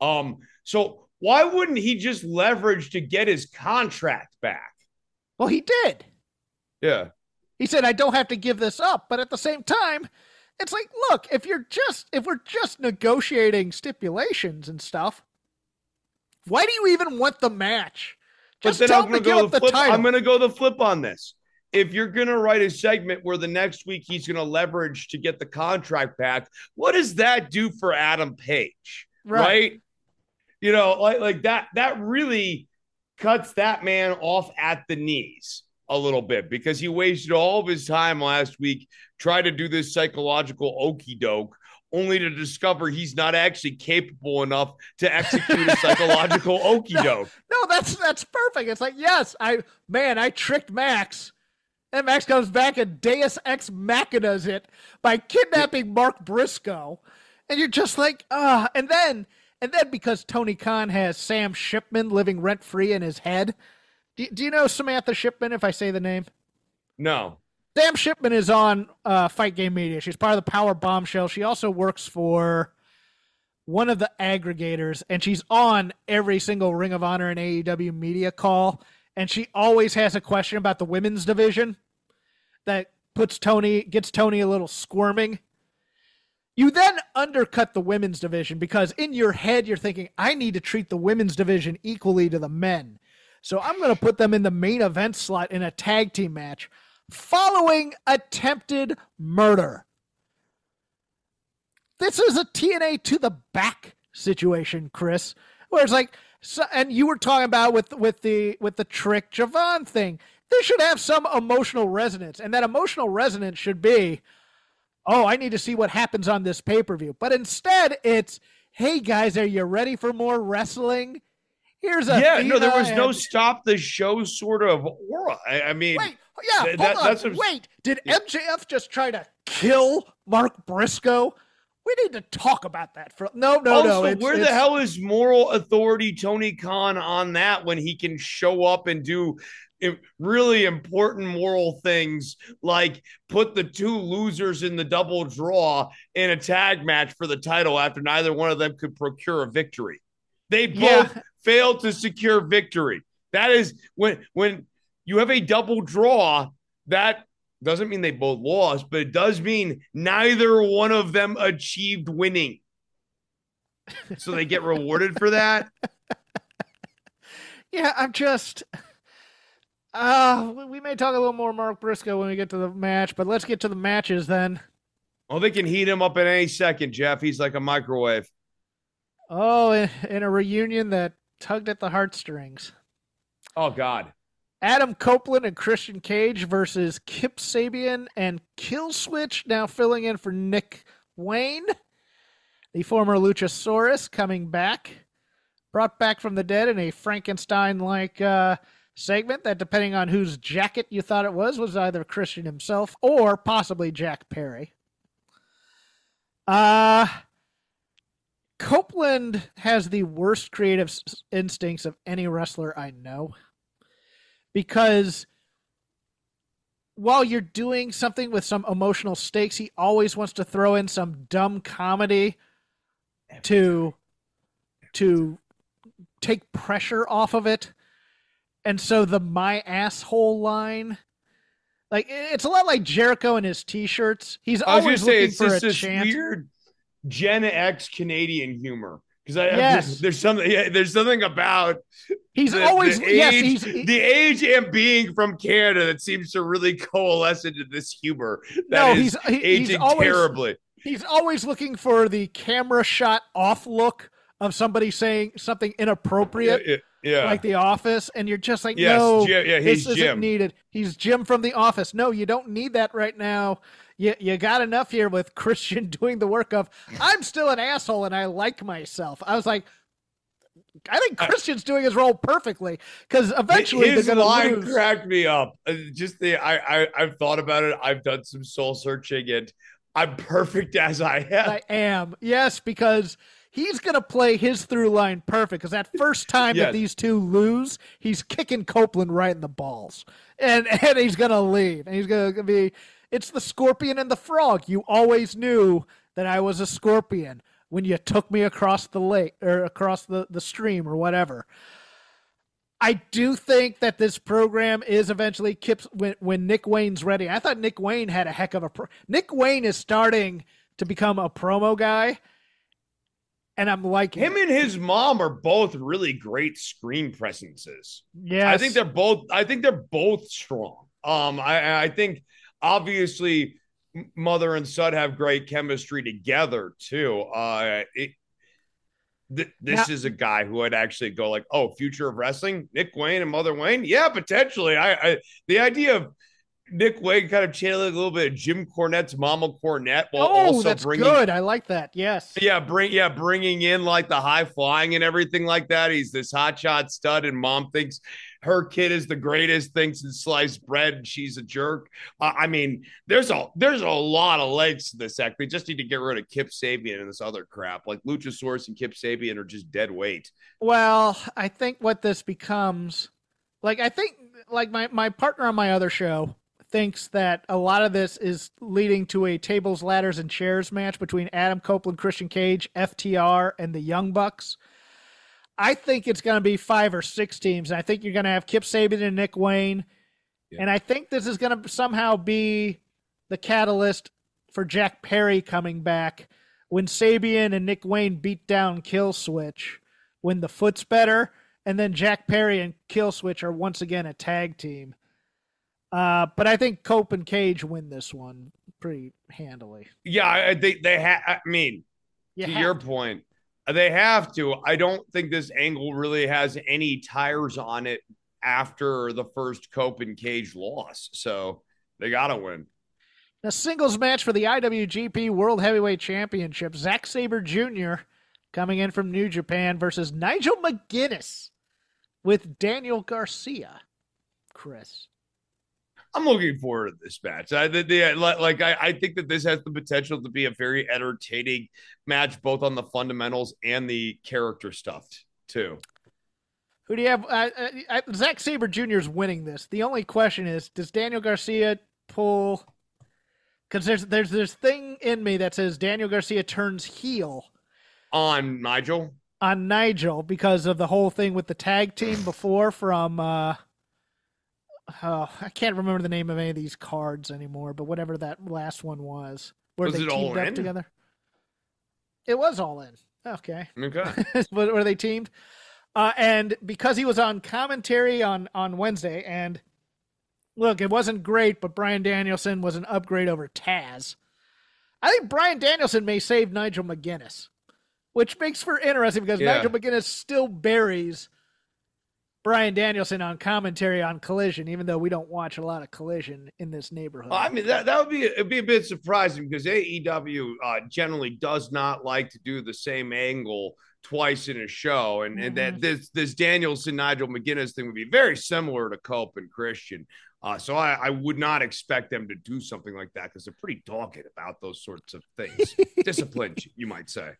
So why wouldn't he just leverage to get his contract back? Well, he did. Yeah. He said, I don't have to give this up. But at the same time, it's like, look, if we're just negotiating stipulations and stuff, why do you even want the match? Just tell him to give up the title. I'm going to go the flip on this. If you're going to write a segment where the next week he's going to leverage to get the contract back, what does that do for Adam Page? Right? Like that really cuts that man off at the knees a little bit because he wasted all of his time last week trying to do this psychological okie doke only to discover he's not actually capable enough to execute a psychological okie doke. No, that's perfect. It's like, yes, I tricked Max. And Max comes back and Deus Ex Machina's it by kidnapping Mark Briscoe. And you're just like, and then because Tony Khan has Sam Shipman living rent-free in his head. Do you know Samantha Shipman, if I say the name? No. Sam Shipman is on Fight Game Media. She's part of the Power Bombshell. She also works for one of the aggregators, and she's on every single Ring of Honor and AEW media call, and she always has a question about the women's division that gets Tony a little squirming. You then undercut the women's division because in your head you're thinking, I need to treat the women's division equally to the men. So I'm going to put them in the main event slot in a tag team match following attempted murder. This is a TNA to the back situation, Chris, where it's like, and you were talking about with the Trick Javon thing. This should have some emotional resonance, and that emotional resonance should be, oh, I need to see what happens on this pay-per-view. But instead, it's, hey guys, are you ready for more wrestling? Here's a there was no stop the show sort of aura. I mean, wait, did MJF just try to kill Mark Briscoe? We need to talk about that. No. Where the hell is moral authority Tony Khan on that when he can show up and do really important moral things like put the two losers in the double draw in a tag match for the title after neither one of them could procure a victory. They both failed to secure victory. That is when you have a double draw, that doesn't mean they both lost, but it does mean neither one of them achieved winning. So they get rewarded for that. Yeah, I'm just. We may talk a little more Mark Briscoe when we get to the match, but let's get to the matches then. Well, they can heat him up in any second, Jeff. He's like a microwave. Oh, in a reunion that tugged at the heartstrings. Oh, God. Adam Copeland and Christian Cage versus Kip Sabian and Killswitch, now filling in for Nick Wayne. The former Luchasaurus coming back. Brought back from the dead in a Frankenstein-like segment that, depending on whose jacket you thought it was either Christian himself or possibly Jack Perry. Copeland has the worst creative instincts of any wrestler I know. Because while you're doing something with some emotional stakes, he always wants to throw in some dumb comedy to take pressure off of it. And so the "my asshole" line, like, it's a lot like Jericho and his t-shirts. He's always looking for a chant. Weird Gen X Canadian humor. Because there's something about the age and being from Canada that seems to really coalesce into this humor he's aging terribly. He's always looking for the camera shot off look of somebody saying something inappropriate, like The Office, and you're just like, no, this isn't needed. He's Jim from The Office. No, you don't need that right now. You got enough here with Christian doing the work of, I'm still an asshole and I like myself. I was like, I think Christian's doing his role perfectly, because eventually his they're going line to lose. Cracked me up. I've thought about it. I've done some soul searching, and I'm perfect as I am. I am. Yes, because he's going to play his through line perfect, because that first time that these two lose, he's kicking Copeland right in the balls. And he's going to leave. And he's going to be, it's the scorpion and the frog. You always knew that I was a scorpion when you took me across the lake or across the stream or whatever. I do think that this program is eventually Kip's when Nick Wayne's ready. I thought Nick Wayne had a heck of a Nick Wayne is starting to become a promo guy, and I'm liking him. And his mom are both really great screen presences. Yeah, I think they're both strong. I think obviously mother and son have great chemistry together too. This is a guy who would actually go like, oh, future of wrestling, Nick Wayne and Mother Wayne. Yeah, potentially. The idea of Nick Wayne kind of channeling a little bit of Jim Cornette's Mama Cornette while also that's good. I like that. Yes. Bringing in like the high flying and everything like that. He's this hotshot stud, and mom thinks her kid is the greatest thing since sliced bread, and she's a jerk. I mean, there's a lot of legs to this act. They just need to get rid of Kip Sabian and this other crap. Like Luchasaurus and Kip Sabian are just dead weight. Well, I think what this becomes, like, I think like my partner on my other show thinks that a lot of this is leading to a tables, ladders, and chairs match between Adam Copeland, Christian Cage, FTR, and the Young Bucks. I think it's going to be 5 or 6 teams. And I think you're going to have Kip Sabian and Nick Wayne. Yeah. And I think this is going to somehow be the catalyst for Jack Perry coming back when Sabian and Nick Wayne beat down Killswitch when the foot's better. And then Jack Perry and Killswitch are once again a tag team. But I think Cope and Cage win this one pretty handily. Yeah, I think they have. I mean, to your point, they have to. I don't think this angle really has any tires on it after the first Cope and Cage loss. So they got to win. A singles match for the IWGP World Heavyweight Championship. Zack Sabre Jr. coming in from New Japan versus Nigel McGuinness with Daniel Garcia. Chris. I'm looking forward to this match. I think that this has the potential to be a very entertaining match, both on the fundamentals and the character stuff too. Who do you have? Zack Sabre Jr. is winning this. The only question is, does Daniel Garcia pull? Because there's this thing in me that says Daniel Garcia turns heel on Nigel. On Nigel because of the whole thing with the tag team before from I can't remember the name of any of these cards anymore, but whatever that last one was, where they teamed up together. It was All In. Okay. Were they teamed? And because he was on commentary on Wednesday, and look, it wasn't great, but Bryan Danielson was an upgrade over Taz. I think Bryan Danielson may save Nigel McGuinness, which makes for interesting because Nigel McGuinness still buries Bryan Danielson on commentary on Collision, even though we don't watch a lot of Collision in this neighborhood. I mean, that would be a bit surprising because AEW generally does not like to do the same angle twice in a show, and that this Danielson Nigel McGuinness thing would be very similar to Cope and Christian. So I would not expect them to do something like that because they're pretty dogged about those sorts of things. Disciplined, you might say.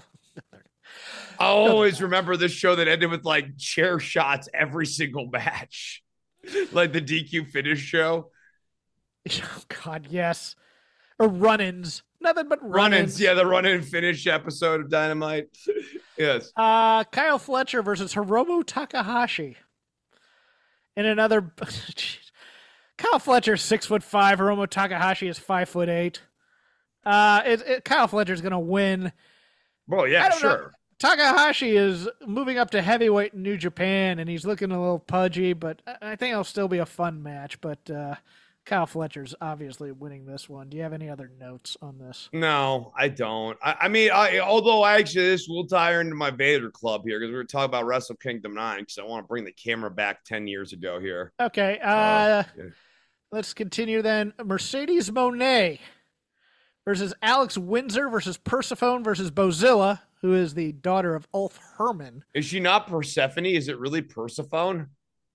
I always remember this show that ended with like chair shots every single match, like the DQ finish show. Oh God, yes. Or run-ins. Nothing but run-ins. Yeah, the run-in finish episode of Dynamite. Yes. Kyle Fletcher versus Hiromu Takahashi. In another... Kyle Fletcher's 6'5". Hiromu Takahashi is 5'8". Kyle Fletcher's going to win. Well, yeah, sure. Know. Takahashi is moving up to heavyweight in New Japan, and he's looking a little pudgy, but I think it'll still be a fun match. But Kyle Fletcher's obviously winning this one. Do you have any other notes on this? No, I don't. I mean, although actually this will tie into my Vader Club here because we were talking about Wrestle Kingdom 9 because I want to bring the camera back 10 years ago here. Okay. Let's continue then. Mercedes Moné versus Alex Windsor versus Persephone versus Bozilla, who is the daughter of Ulf Herman. Is she not Persephone? Is it really Persephone?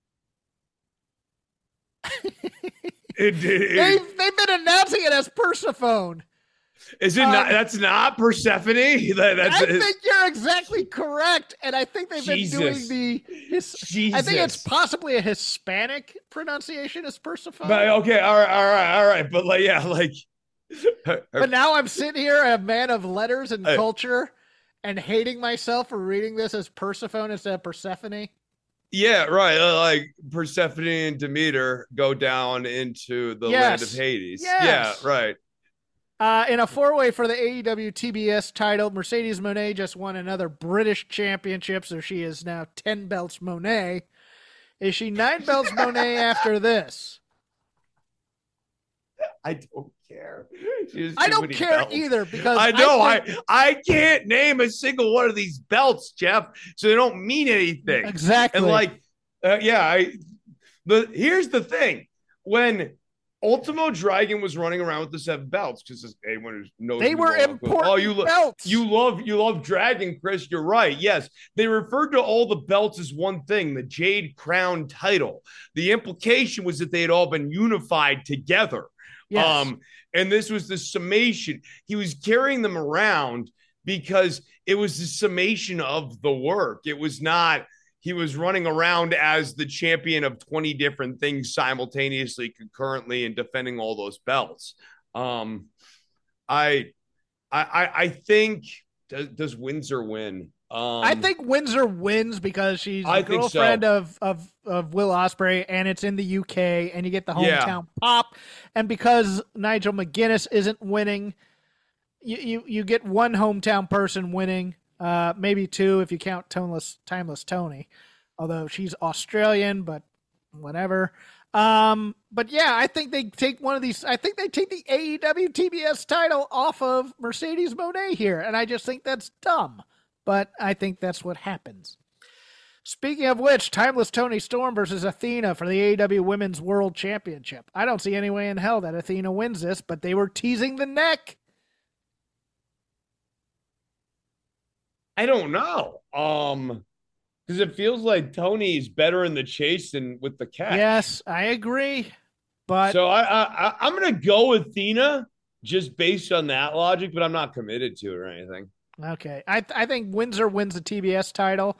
They've been announcing it as Persephone. Is it not? That's not Persephone. I think you're exactly correct, and I think they've been doing I think it's possibly a Hispanic pronunciation as Persephone. But, okay, all right. But But now I'm sitting here, a man of letters and culture, and hating myself for reading this as Persephone instead of Persephone. Yeah, right. Like Persephone and Demeter go down into the land of Hades. Yes. Yeah, right. In a four-way for the AEW TBS title, Mercedes Moné just won another British championship, so she is now 10 belts Moné. Is she 9 belts Moné after this? I don't care. I don't care either because I know I can't name a single one of these belts, Jeff, so they don't mean anything. Exactly. And here's the thing. When Ultimo Dragon was running around with the 7 belts, because anyone who knows they were important belts. You love Dragon, Chris. You're right. Yes, they referred to all the belts as one thing, the Jade Crown title. The implication was that they had all been unified together. Yes. And this was the summation. He was carrying them around because it was the summation of the work. It was not. He was running around as the champion of 20 different things simultaneously, concurrently, and defending all those belts. I think does Windsor win? I think Windsor wins because she's the girlfriend of Will Ospreay, and it's in the UK, and you get the hometown pop. And because Nigel McGuinness isn't winning, you get one hometown person winning. Maybe 2 if you count Timeless Tony, although she's Australian, but whatever. But yeah, I think they take one of these. I think they take the AEW TBS title off of Mercedes Moné here, and I just think that's dumb. But I think that's what happens. Speaking of which, Timeless Tony Storm versus Athena for the AEW Women's World Championship. I don't see any way in hell that Athena wins this, but they were teasing the neck. I don't know. Because it feels like Tony's better in the chase than with the catch. Yes, I agree. But so I'm gonna go Athena just based on that logic, but I'm not committed to it or anything. Okay. I think Windsor wins the TBS title.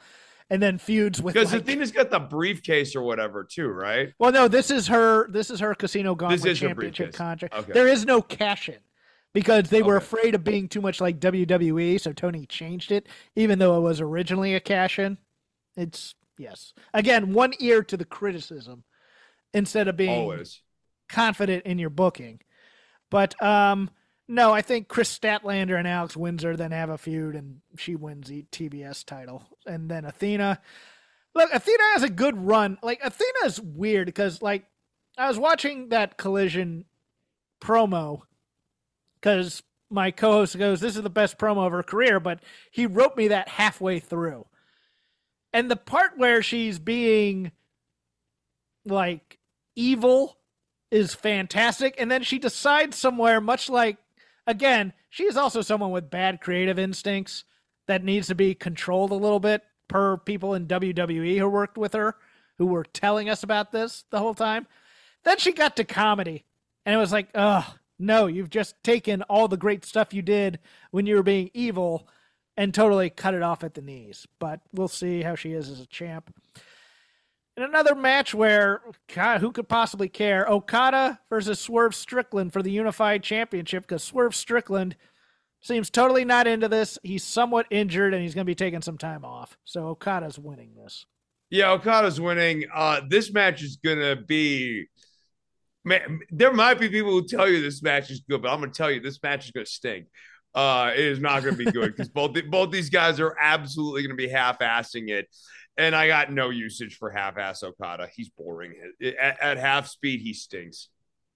and then feuds with because Athena's got the briefcase or whatever too, right? Well, no, this is her Casino Gauntlet This is her championship briefcase. contract. Okay. There is no cash in because they were Okay. afraid of being too much like WWE, so Tony changed it, even though it was originally a cash in. It's yes. Again, one ear to the criticism instead of being Always. confident in your booking. But no, I think Chris Statlander and Alex Windsor then have a feud, and she wins the TBS title. And then Athena. Look, Athena has a good run. Like, Athena's weird because, like, I was watching that Collision promo because my co-host goes, this is the best promo of her career, but he wrote me that halfway through. And the part where she's being, like, evil is fantastic. And then she decides somewhere, much like, again, she is also someone with bad creative instincts that needs to be controlled a little bit per people in WWE who worked with her, who were telling us about this the whole time. Then she got to comedy. And it was like, oh, no, you've just taken all the great stuff you did when you were being evil and totally cut it off at the knees. But we'll see how she is as a champ. In another match where, God, who could possibly care? Okada versus Swerve Strickland for the Unified Championship, because Swerve Strickland seems totally not into this. He's somewhat injured, and he's going to be taking some time off. So Okada's winning this. Yeah, Okada's winning. This match is going to be... Man, there might be people who tell you this match is good, but I'm going to tell you this match is going to stink. It is not going to be good because both these guys are absolutely going to be half-assing it. And I got no usage for half-ass Okada. He's boring. At half speed, he stinks.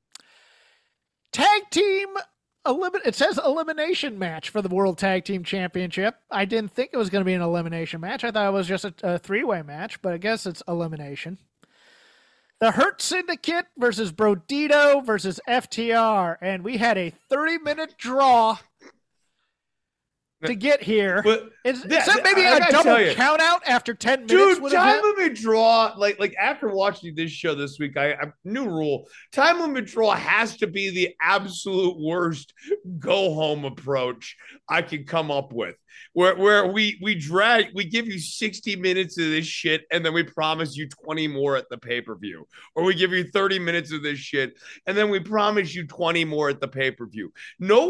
Tag team, it says elimination match for the World Tag Team Championship. I didn't think it was going to be an elimination match. I thought it was just a three-way match, but I guess it's elimination. The Hurt Syndicate versus Brodito versus FTR. And we had a 30-minute draw to get here. But is that maybe a double count out after 10 minutes? Dude, time limit draw, like after watching this show this week, I new rule. Time limit draw has to be the absolute worst go home approach I can come up with. Where we give you 60 minutes of this shit and then we promise you 20 more at the pay-per-view. Or we give you 30 minutes of this shit and then we promise you 20 more at the pay-per-view. No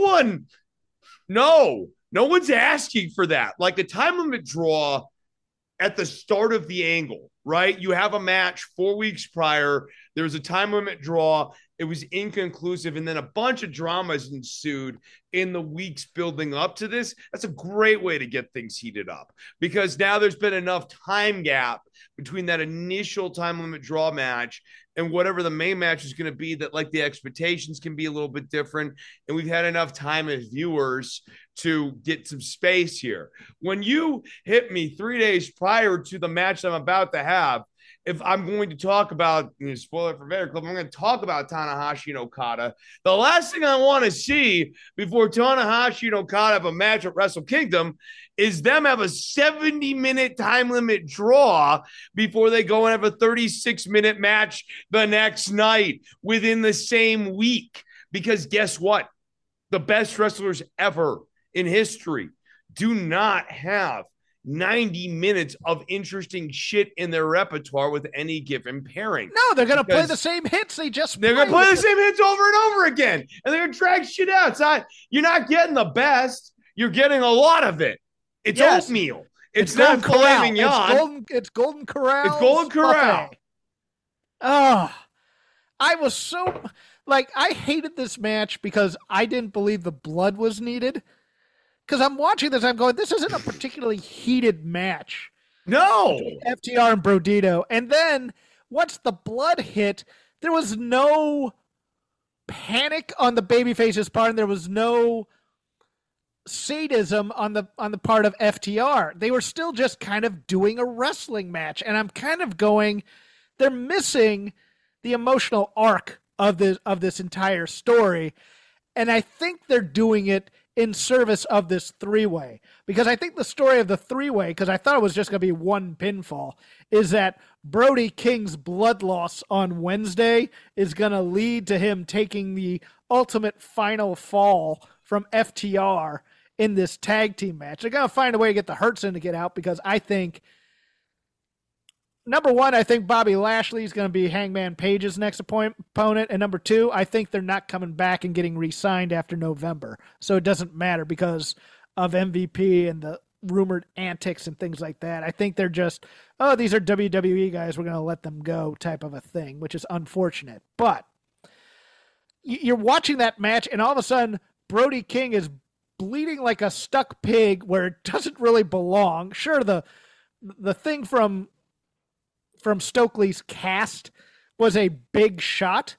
one's asking for that. Like the time limit draw at the start of the angle, right? You have a match 4 weeks prior. There was a time limit draw. It was inconclusive. And then a bunch of dramas ensued in the weeks building up to this. That's a great way to get things heated up because now there's been enough time gap between that initial time limit draw match and whatever the main match is going to be that like the expectations can be a little bit different. And we've had enough time as viewers to get some space here. When you hit me 3 days prior to the match I'm about to have, if I'm going to talk about, spoiler for Vader Club, I'm going to talk about Tanahashi and Okada. The last thing I want to see before Tanahashi and Okada have a match at Wrestle Kingdom is them have a 70-minute time limit draw before they go and have a 36-minute match the next night within the same week. Because guess what? The best wrestlers ever in history do not have 90 minutes of interesting shit in their repertoire with any given pairing. No, they're going to play the same hits. They're going to play the same hits over and over again. And they're going to drag shit out. You're not getting the best. You're getting a lot of it. It's oatmeal. It's not filet mignon. It's Golden Corral. It's Golden Corral. Oh, I was so... Like, I hated this match because I didn't believe the blood was needed. Because I'm watching this, I'm going, this isn't a particularly heated match. No. FTR and Brodito. And then, once the blood hit, there was no panic on the babyface's part, and there was no sadism on the part of FTR. They were still just kind of doing a wrestling match. And I'm kind of going, they're missing the emotional arc of this entire story. And I think they're doing it in service of this three-way. Because I think the story of the three-way, because I thought it was just going to be one pinfall, is that Brody King's blood loss on Wednesday is going to lead to him taking the ultimate final fall from FTR in this tag team match. They're going to find a way to get the Hurt Syndicate out because I think number one, I think Bobby Lashley is going to be Hangman Page's next opponent. And number two, I think they're not coming back and getting re-signed after November. So it doesn't matter because of MVP and the rumored antics and things like that. I think they're just, oh, these are WWE guys, we're going to let them go type of a thing, which is unfortunate. But you're watching that match, and all of a sudden, Brody King is bleeding like a stuck pig where it doesn't really belong. Sure, the thing from Stokely's cast was a big shot,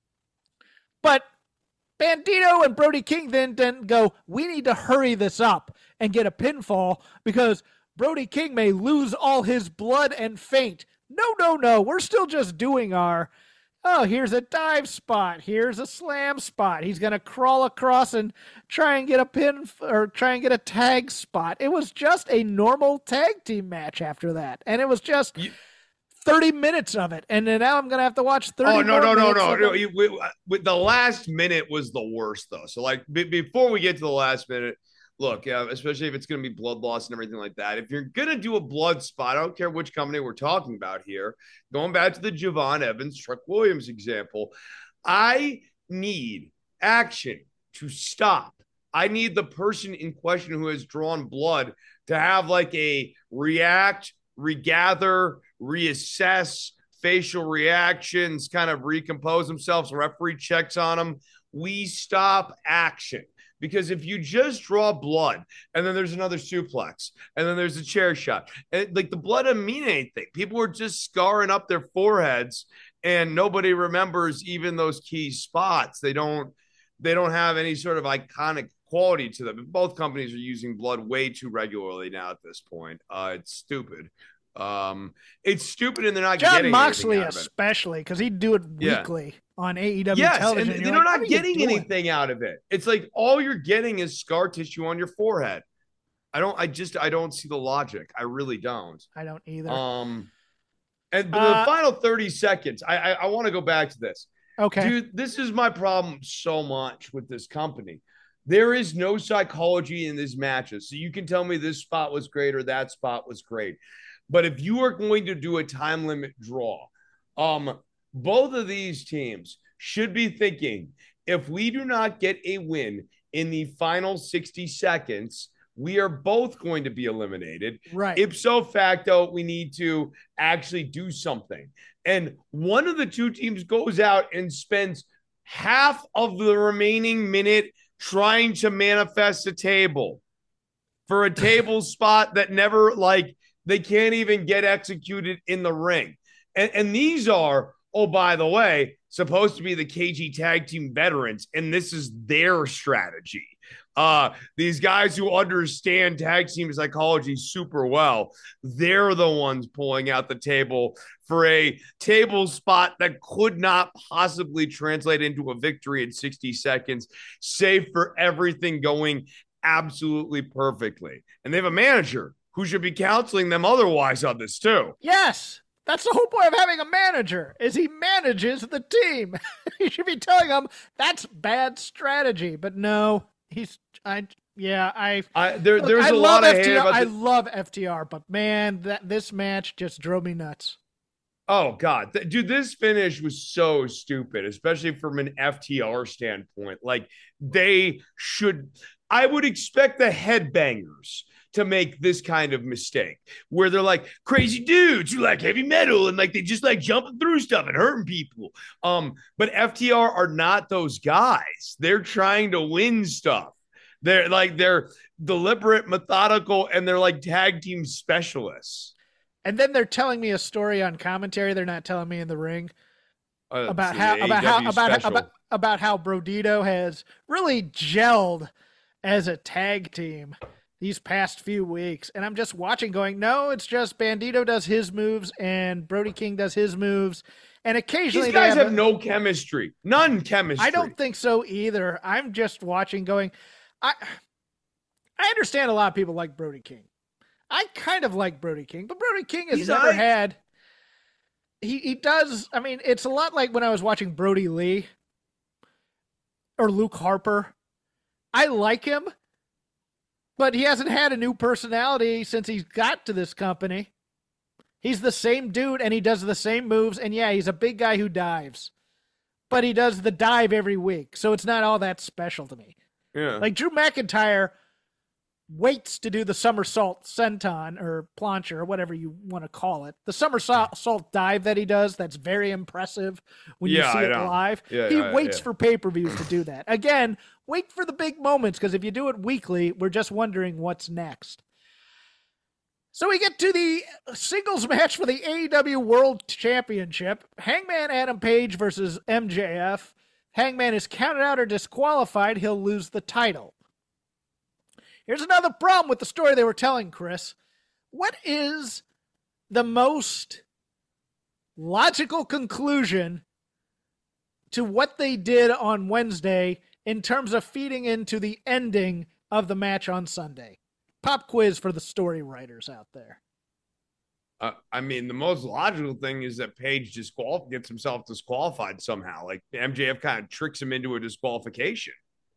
but Bandito and Brody King then go, we need to hurry this up and get a pinfall because Brody King may lose all his blood and faint. No. We're still just doing our, here's a dive spot. Here's a slam spot. He's going to crawl across and try and get a pin or try and get a tag spot. It was just a normal tag team match after that. And it was just 30 minutes of it. And then now I'm going to have to watch 30 minutes. No. The last minute was the worst, though. So, like, before we get to the last minute, look, especially if it's going to be blood loss and everything like that, if you're going to do a blood spot, I don't care which company we're talking about here, going back to the Javon Evans, Truck Williams example, I need action to stop. I need the person in question who has drawn blood to have like a react, regather, reassess, facial reactions, kind of recompose themselves. Referee checks on them. We stop action. Because if you just draw blood and then there's another suplex and then there's a chair shot, and like the blood doesn't mean anything. People are just scarring up their foreheads and nobody remembers even those key spots. They don't have any sort of iconic quality to them. Both companies are using blood way too regularly now at this point. It's stupid. It's stupid, and they're not John getting Moxley anything out of it. especially, because he'd do it weekly on AEW television. And they're not getting anything out of it. It's like all you're getting is scar tissue on your forehead. I don't see the logic. I really don't. I don't either. And the final 30 seconds, I want to go back to this. Okay. Dude, this is my problem so much with this company. There is no psychology in these matches. So you can tell me this spot was great or that spot was great. But if you are going to do a time limit draw, both of these teams should be thinking, if we do not get a win in the final 60 seconds, we are both going to be eliminated. Right. Ipso facto, we need to actually do something. And one of the two teams goes out and spends half of the remaining minute trying to manifest a table for a table spot that never, they can't even get executed in the ring. And these are, oh, by the way, supposed to be the KG tag team veterans, and this is their strategy. These guys who understand tag team psychology super well, they're the ones pulling out the table for a table spot that could not possibly translate into a victory in 60 seconds, save for everything going absolutely perfectly. And they have a manager who should be counseling them otherwise on this too. Yes. That's the whole point of having a manager, is he manages the team. He should be telling them that's bad strategy. But no, there's a lot of hate about I love FTR, but man, this match just drove me nuts. Oh God, dude, this finish was so stupid, especially from an FTR standpoint. I would expect the headbangers to make this kind of mistake where they're like crazy dudes who like heavy metal and they just jumping through stuff and hurting people. But FTR are not those guys. They're trying to win stuff. They're deliberate, methodical, and they're tag team specialists. And then they're telling me a story on commentary. They're not telling me in the ring about how Brodito has really gelled as a tag team these past few weeks. And I'm just watching going, no, it's just Bandito does his moves and Brody King does his moves. And occasionally these guys have no chemistry. None chemistry. I don't think so either. I'm just watching going, I understand a lot of people like Brody King. I kind of like Brody King, but Brody King has never had. He does. I mean, it's a lot like when I was watching Brody Lee or Luke Harper. I like him, but he hasn't had a new personality since he's got to this company. He's the same dude, and he does the same moves, and yeah, he's a big guy who dives. But he does the dive every week, so it's not all that special to me. Yeah. Like, Drew McIntyre waits to do the somersault senton, or plancha, or whatever you want to call it. The somersault dive that he does, that's very impressive when you see it live. He waits for pay-per-views to do that. Again, wait for the big moments, because if you do it weekly, we're just wondering what's next. So we get to the singles match for the AEW World Championship. Hangman Adam Page versus MJF. Hangman is counted out or disqualified. He'll lose the title. Here's another problem with the story they were telling, Chris. What is the most logical conclusion to what they did on Wednesday in terms of feeding into the ending of the match on Sunday? Pop quiz for the story writers out there. I mean, the most logical thing is that Page gets himself disqualified somehow. Like, MJF kind of tricks him into a disqualification.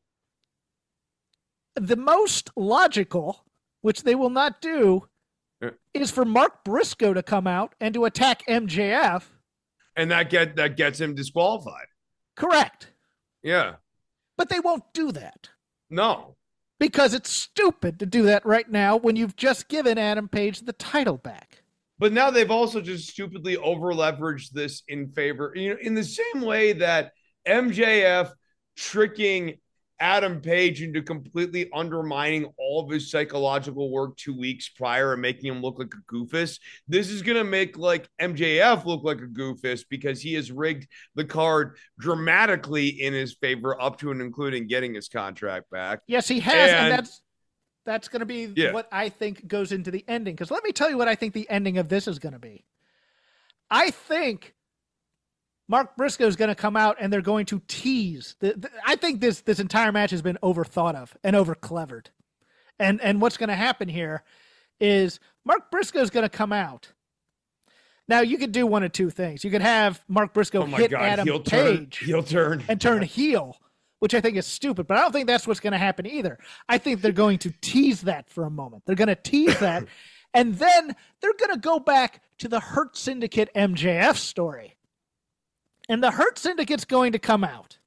The most logical, which they will not do, is for Mark Briscoe to come out and to attack MJF. And that gets him disqualified. Correct. Yeah. But they won't do that. No. Because it's stupid to do that right now when you've just given Adam Page the title back. But now they've also just stupidly over-leveraged this in favor, in the same way that MJF tricking Adam Page into completely undermining all of his psychological work 2 weeks prior and making him look like a goofus. This is going to make like MJF look like a goofus because he has rigged the card dramatically in his favor up to and including getting his contract back. Yes, he has. And that's going to be what I think goes into the ending. Because let me tell you what I think the ending of this is going to be. I think Mark Briscoe is going to come out and they're going to tease. I think this entire match has been overthought of and over-clevered. And what's going to happen here is Mark Briscoe is going to come out. Now, you could do one of two things. You could have Mark Briscoe hit Adam Page and turn heel, which I think is stupid, but I don't think that's what's going to happen either. I think they're going to tease that for a moment. They're going to tease that, and then they're going to go back to the Hurt Syndicate MJF story. And the Hurt Syndicate's going to come out.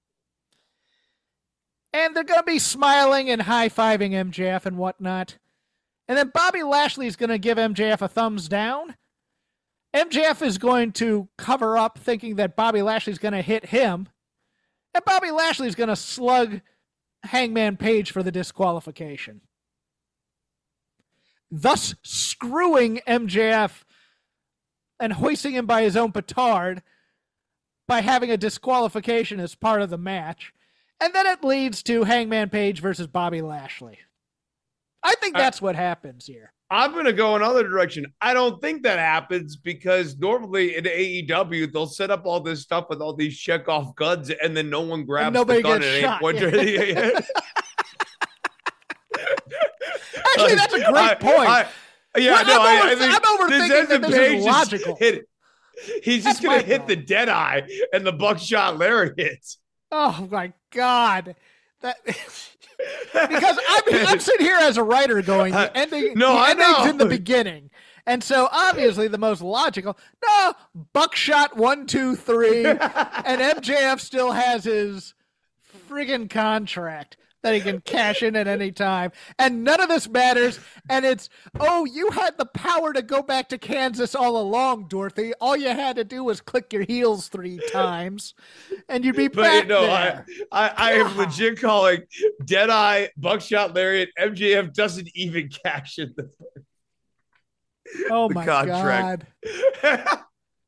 And they're going to be smiling and high-fiving MJF and whatnot. And then Bobby Lashley's going to give MJF a thumbs down. MJF is going to cover up thinking that Bobby Lashley's going to hit him. And Bobby Lashley's going to slug Hangman Page for the disqualification, thus screwing MJF and hoisting him by his own petard by having a disqualification as part of the match. And then it leads to Hangman Page versus Bobby Lashley. I think that's what happens here. I'm going to go another direction. I don't think that happens because normally in AEW, they'll set up all this stuff with all these check-off guns and then no one grabs the gun at any point. Actually, that's a great point. I'm overthinking that this is logical. He's just going to hit the dead eye and the buckshot lariat. Oh, my God. Because I'm sitting here as a writer going, the ending's in the beginning. And so obviously the most logical, buckshot 1, 2, 3, and MJF still has his friggin' contract that he can cash in at any time. And none of this matters. And it's, you had the power to go back to Kansas all along, Dorothy. All you had to do was click your heels 3 times and you'd be back there. I am legit calling Deadeye, Buckshot Lariat. MJF doesn't even cash in the contract. God.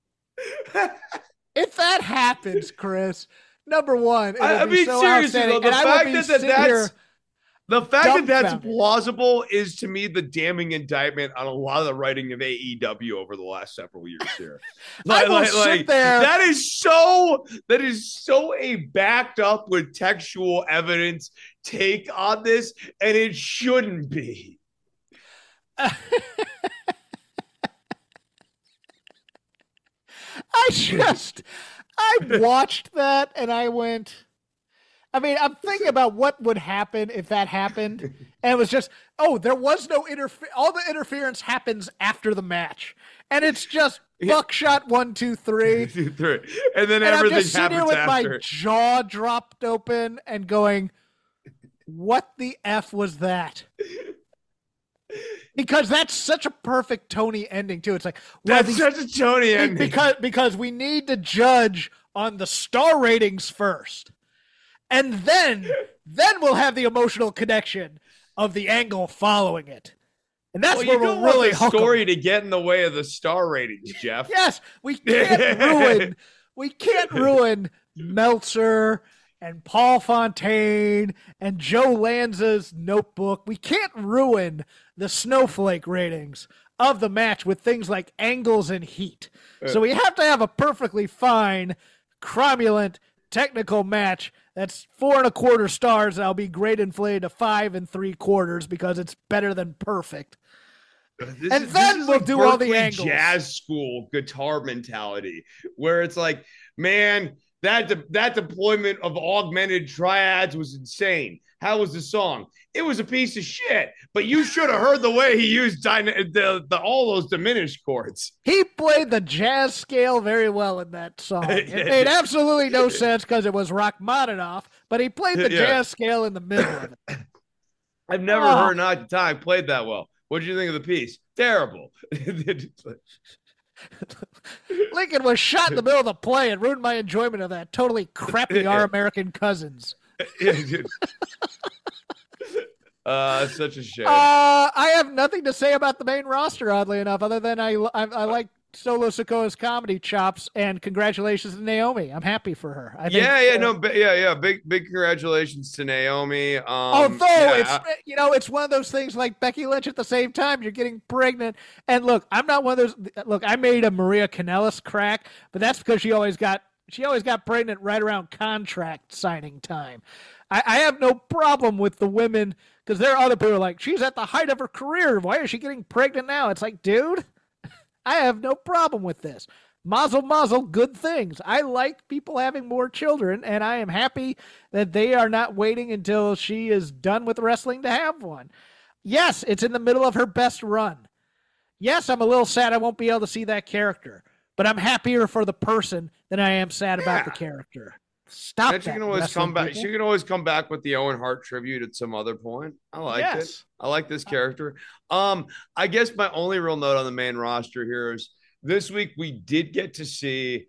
If that happens, Chris, number one, seriously, though, the fact that that's plausible is to me the damning indictment on a lot of the writing of AEW over the last several years here. That is so a backed up with textual evidence take on this, and it shouldn't be. I watched that and I went, I mean, I'm thinking about what would happen if that happened. And it was just, there was no all the interference happens after the match. And it's just buckshot 1, 2, 3. 2, 3. And then and everything I'm just sitting happens here with after. my jaw dropped open and going, what the F was that? Because that's such a perfect Tony ending too. It's like, that's such a Tony ending. Because we need to judge on the star ratings first. And then we'll have the emotional connection of the angle following it. And that's where we'll really hook the story to get in the way of the star ratings, Jeff. Yes, we can't ruin Meltzer and Paul Fontaine and Joe Lanza's notebook. We can't ruin the snowflake ratings of the match with things like angles and heat. So we have to have a perfectly fine, cromulent, technical match that's 4.25 stars. I'll be great inflated to 5 3/4 because it's better than perfect. Then we'll do all the angles. Jazz school guitar mentality, where it's like, man, that deployment of augmented triads was insane. How was the song? It was a piece of shit, but you should have heard the way he used all those diminished chords. He played the jazz scale very well in that song. It made absolutely no sense because it was Rachmaninoff, but he played the jazz scale in the middle of it. I've never heard Nazi Time played that well. What did you think of the piece? Terrible. Lincoln was shot in the middle of the play and ruined my enjoyment of that totally crappy Our American Cousins. Such a shame. I have nothing to say about the main roster, oddly enough, other than I like Solo Sikoa's comedy chops, and congratulations to Naomi. I'm happy for her. I think, big congratulations to Naomi. It's one of those things like Becky Lynch at the same time. You're getting pregnant, and look, I'm not one of those. Look, I made a Maria Kanellis crack, but that's because she always got pregnant right around contract signing time. I have no problem with the women, because there are other people like, she's at the height of her career. Why is she getting pregnant now? It's like, dude, I have no problem with this. Mazel, mazel, good things. I like people having more children, and I am happy that they are not waiting until she is done with wrestling to have one. Yes, it's in the middle of her best run. Yes, I'm a little sad I won't be able to see that character, but I'm happier for the person than I am sad about the character. Stop that. She can always come back. She can always come back with the Owen Hart tribute at some other point. I like it. I like this character. I guess my only real note on the main roster here is this week we did get to see,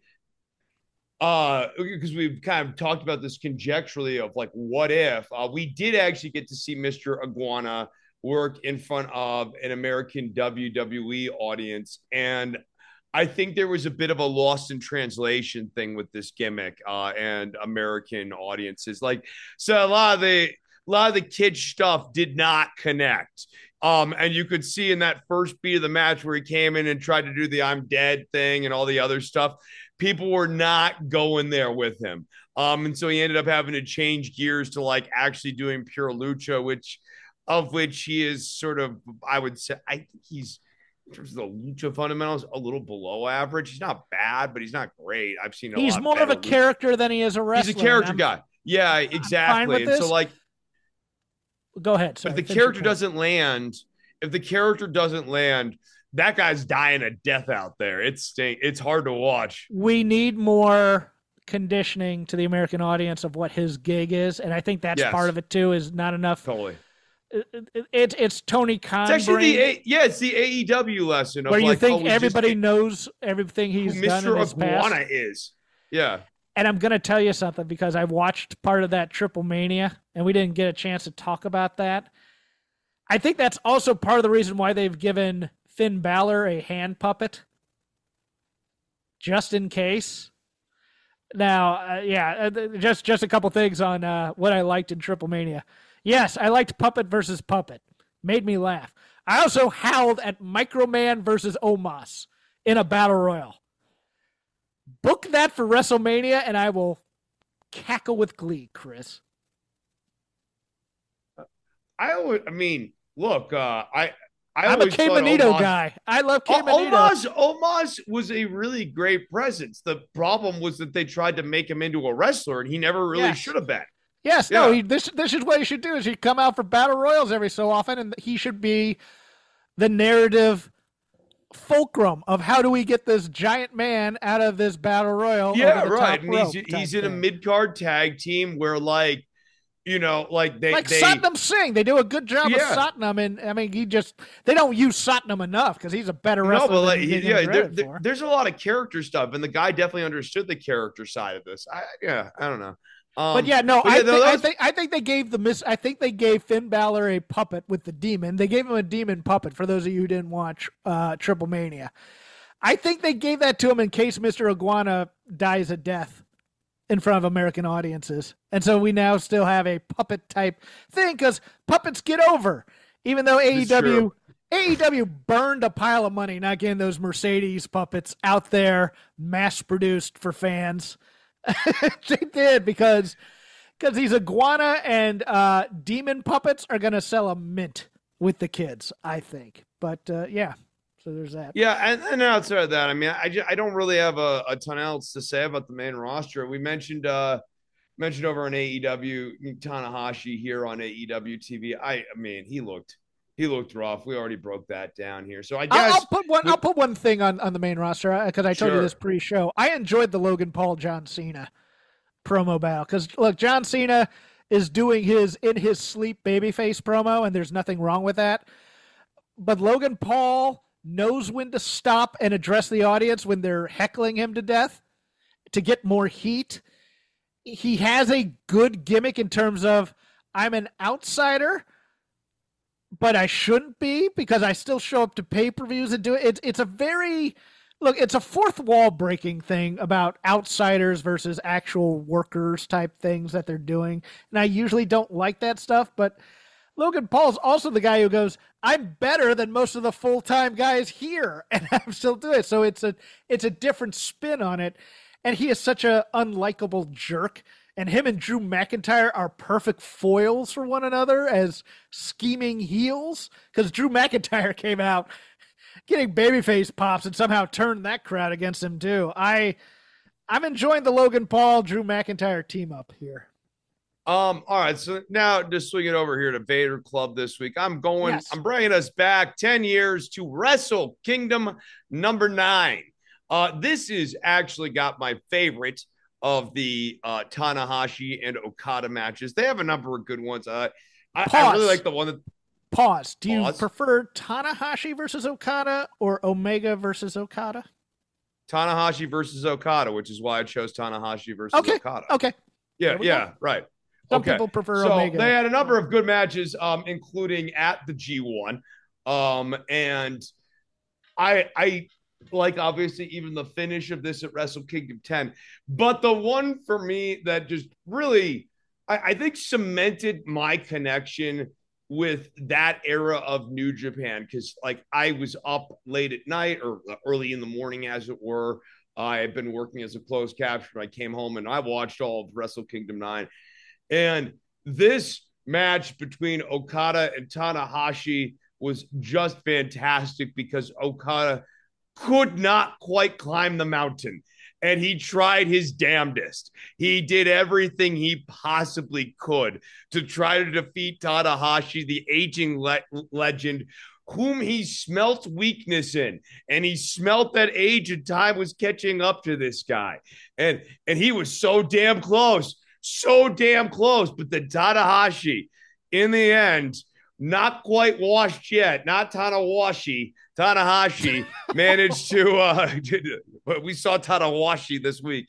because we've kind of talked about this conjecturally of like, what if we did actually get to see Mr. Iguana work in front of an American WWE audience, and I think there was a bit of a lost in translation thing with this gimmick and American audiences. Like, so a lot of the kid stuff did not connect. And you could see in that first beat of the match where he came in and tried to do the I'm dead thing and all the other stuff, people were not going there with him. And so he ended up having to change gears to like actually doing pure lucha, which he is sort of, I would say, I think he's, in terms of the lucha fundamentals, a little below average. He's not bad, but he's not great. I've seen he's more of a character than he is a wrestler. He's a character guy. Yeah, exactly. And so, like, go ahead. Sorry, if the character doesn't land, that guy's dying a death out there. It's hard to watch. We need more conditioning to the American audience of what his gig is, and I think that's part of it too. Is not enough. Totally. It's Tony Khan. It's actually it's the AEW lesson of where you like, think everybody knows everything he's done in his past. Mr. Iguana is. Yeah. And I'm going to tell you something, because I watched part of that Triple Mania and we didn't get a chance to talk about that. I think that's also part of the reason why they've given Finn Balor a hand puppet, just in case. Now, just a couple things on what I liked in Triple Mania. Yes, I liked Puppet versus Puppet. Made me laugh. I also howled at Microman versus Omos in a battle royal. Book that for WrestleMania, and I will cackle with glee, Chris. I'm a K Benito guy. I love K Benito. Omos was a really great presence. The problem was that they tried to make him into a wrestler, and he never really should have been. Yes, no, this is what he should do, is he come out for battle royals every so often, and he should be the narrative fulcrum of how do we get this giant man out of this battle royal. Yeah, right. And he's in a mid-card tag team where, like, you know, like Satnam Singh, they do a good job of Satnam, and I mean, they don't use Satnam enough because he's a better wrestler. No, but there's a lot of character stuff, and the guy definitely understood the character side of this. I don't know. I think they gave they gave Finn Balor a puppet with the demon. They gave him a demon puppet, for those of you who didn't watch Triple Mania. I think they gave that to him in case Mr. Iguana dies a death in front of American audiences. And so we now still have a puppet type thing, because puppets get over. Even though AEW burned a pile of money not getting those Mercedes puppets out there mass produced for fans. They did, because these iguana and demon puppets are going to sell a mint with the kids, I think. But so there's that. Yeah, and outside of that, I mean, I don't really have a ton else to say about the main roster. We mentioned over on AEW, Tanahashi here on AEW TV. I mean, he looked rough. We already broke that down here. So I guess I'll put one thing on the main roster, because I told you this pre-show. I enjoyed the Logan Paul John Cena promo battle, because look, John Cena is doing his in his sleep babyface promo, and there's nothing wrong with that. But Logan Paul knows when to stop and address the audience when they're heckling him to death to get more heat. He has a good gimmick in terms of, I'm an outsider, but I shouldn't be, because I still show up to pay-per-views and do it. It's a fourth wall breaking thing about outsiders versus actual workers type things that they're doing. And I usually don't like that stuff, but Logan Paul's also the guy who goes, I'm better than most of the full-time guys here, and I'm still doing it. So it's a different spin on it. And he is such a unlikable jerk. And him and Drew McIntyre are perfect foils for one another as scheming heels, because Drew McIntyre came out getting babyface pops and somehow turned that crowd against him too. I'm enjoying the Logan Paul Drew McIntyre team up here. All right, so now just swing it over here to Vader Club this week. I'm bringing us back 10 years to Wrestle Kingdom number 9. This is actually got my favorite of the Tanahashi and Okada matches. They have a number of good ones. I really like the one that... Pause. Do you prefer Tanahashi versus Okada or Omega versus Okada? Tanahashi versus Okada, which is why I chose Tanahashi versus Okada. Okay. Yeah, right. Some people prefer so Omega. They had a number of good matches, including at the G1. And I like, obviously, even the finish of this at Wrestle Kingdom 10. But the one for me that just really, I think, cemented my connection with that era of New Japan, because, like, I was up late at night or early in the morning, as it were. I had been working as a closed captioner. I came home and I watched all of Wrestle Kingdom 9. And this match between Okada and Tanahashi was just fantastic, because Okada could not quite climb the mountain, and he tried his damnedest. He did everything he possibly could to try to defeat Tanahashi, the aging legend, whom he smelt weakness in, and he smelt that age and time was catching up to this guy, and he was so damn close, but the Tanahashi, in the end, not quite washed yet, not Tanahashi managed to, we saw Tanahashi this week.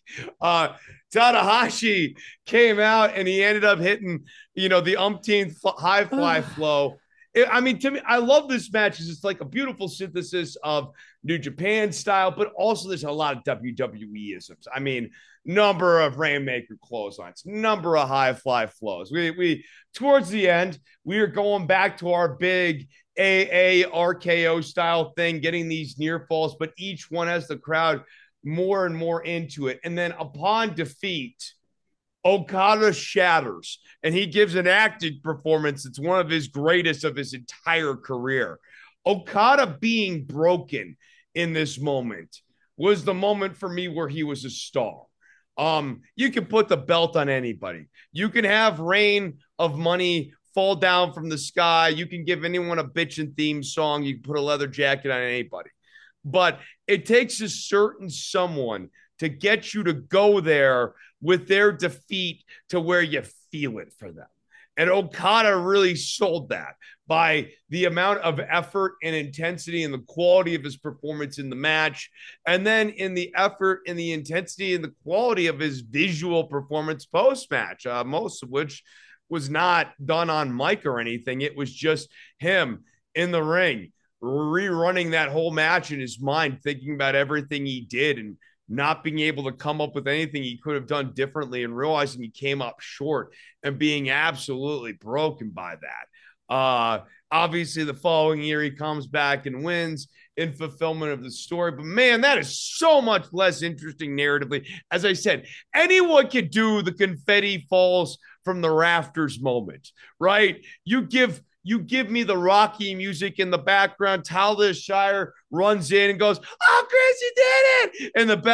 Tanahashi came out and he ended up hitting, the umpteenth high fly flow. I mean, to me, I love this match. It's like a beautiful synthesis of New Japan style, but also there's a lot of WWE-isms. I mean, number of Rainmaker clotheslines, number of high fly flows. We towards the end, we are going back to our big AA RKO style thing, getting these near falls, but each one has the crowd more and more into it. And then upon defeat, Okada shatters, and he gives an acting performance. It's one of his greatest of his entire career. Okada being broken in this moment was the moment for me where he was a star. You can put the belt on anybody. You can have Rain of Money fall down from the sky. You can give anyone a bitchin' theme song. You can put a leather jacket on anybody. But it takes a certain someone to get you to go there with their defeat to where you feel it for them. And Okada really sold that by the amount of effort and intensity and the quality of his performance in the match. And then in the effort and the intensity and the quality of his visual performance post-match, most of which was not done on mic or anything. It was just him in the ring, rerunning that whole match in his mind, thinking about everything he did and not being able to come up with anything he could have done differently and realizing he came up short and being absolutely broken by that. Obviously, the following year, he comes back and wins in fulfillment of the story. But, man, that is so much less interesting narratively. As I said, anyone could do the confetti falls from the rafters moment, right? You give me the Rocky music in the background. Talia Shire runs in and goes, "Oh, Chris, you did it!" And the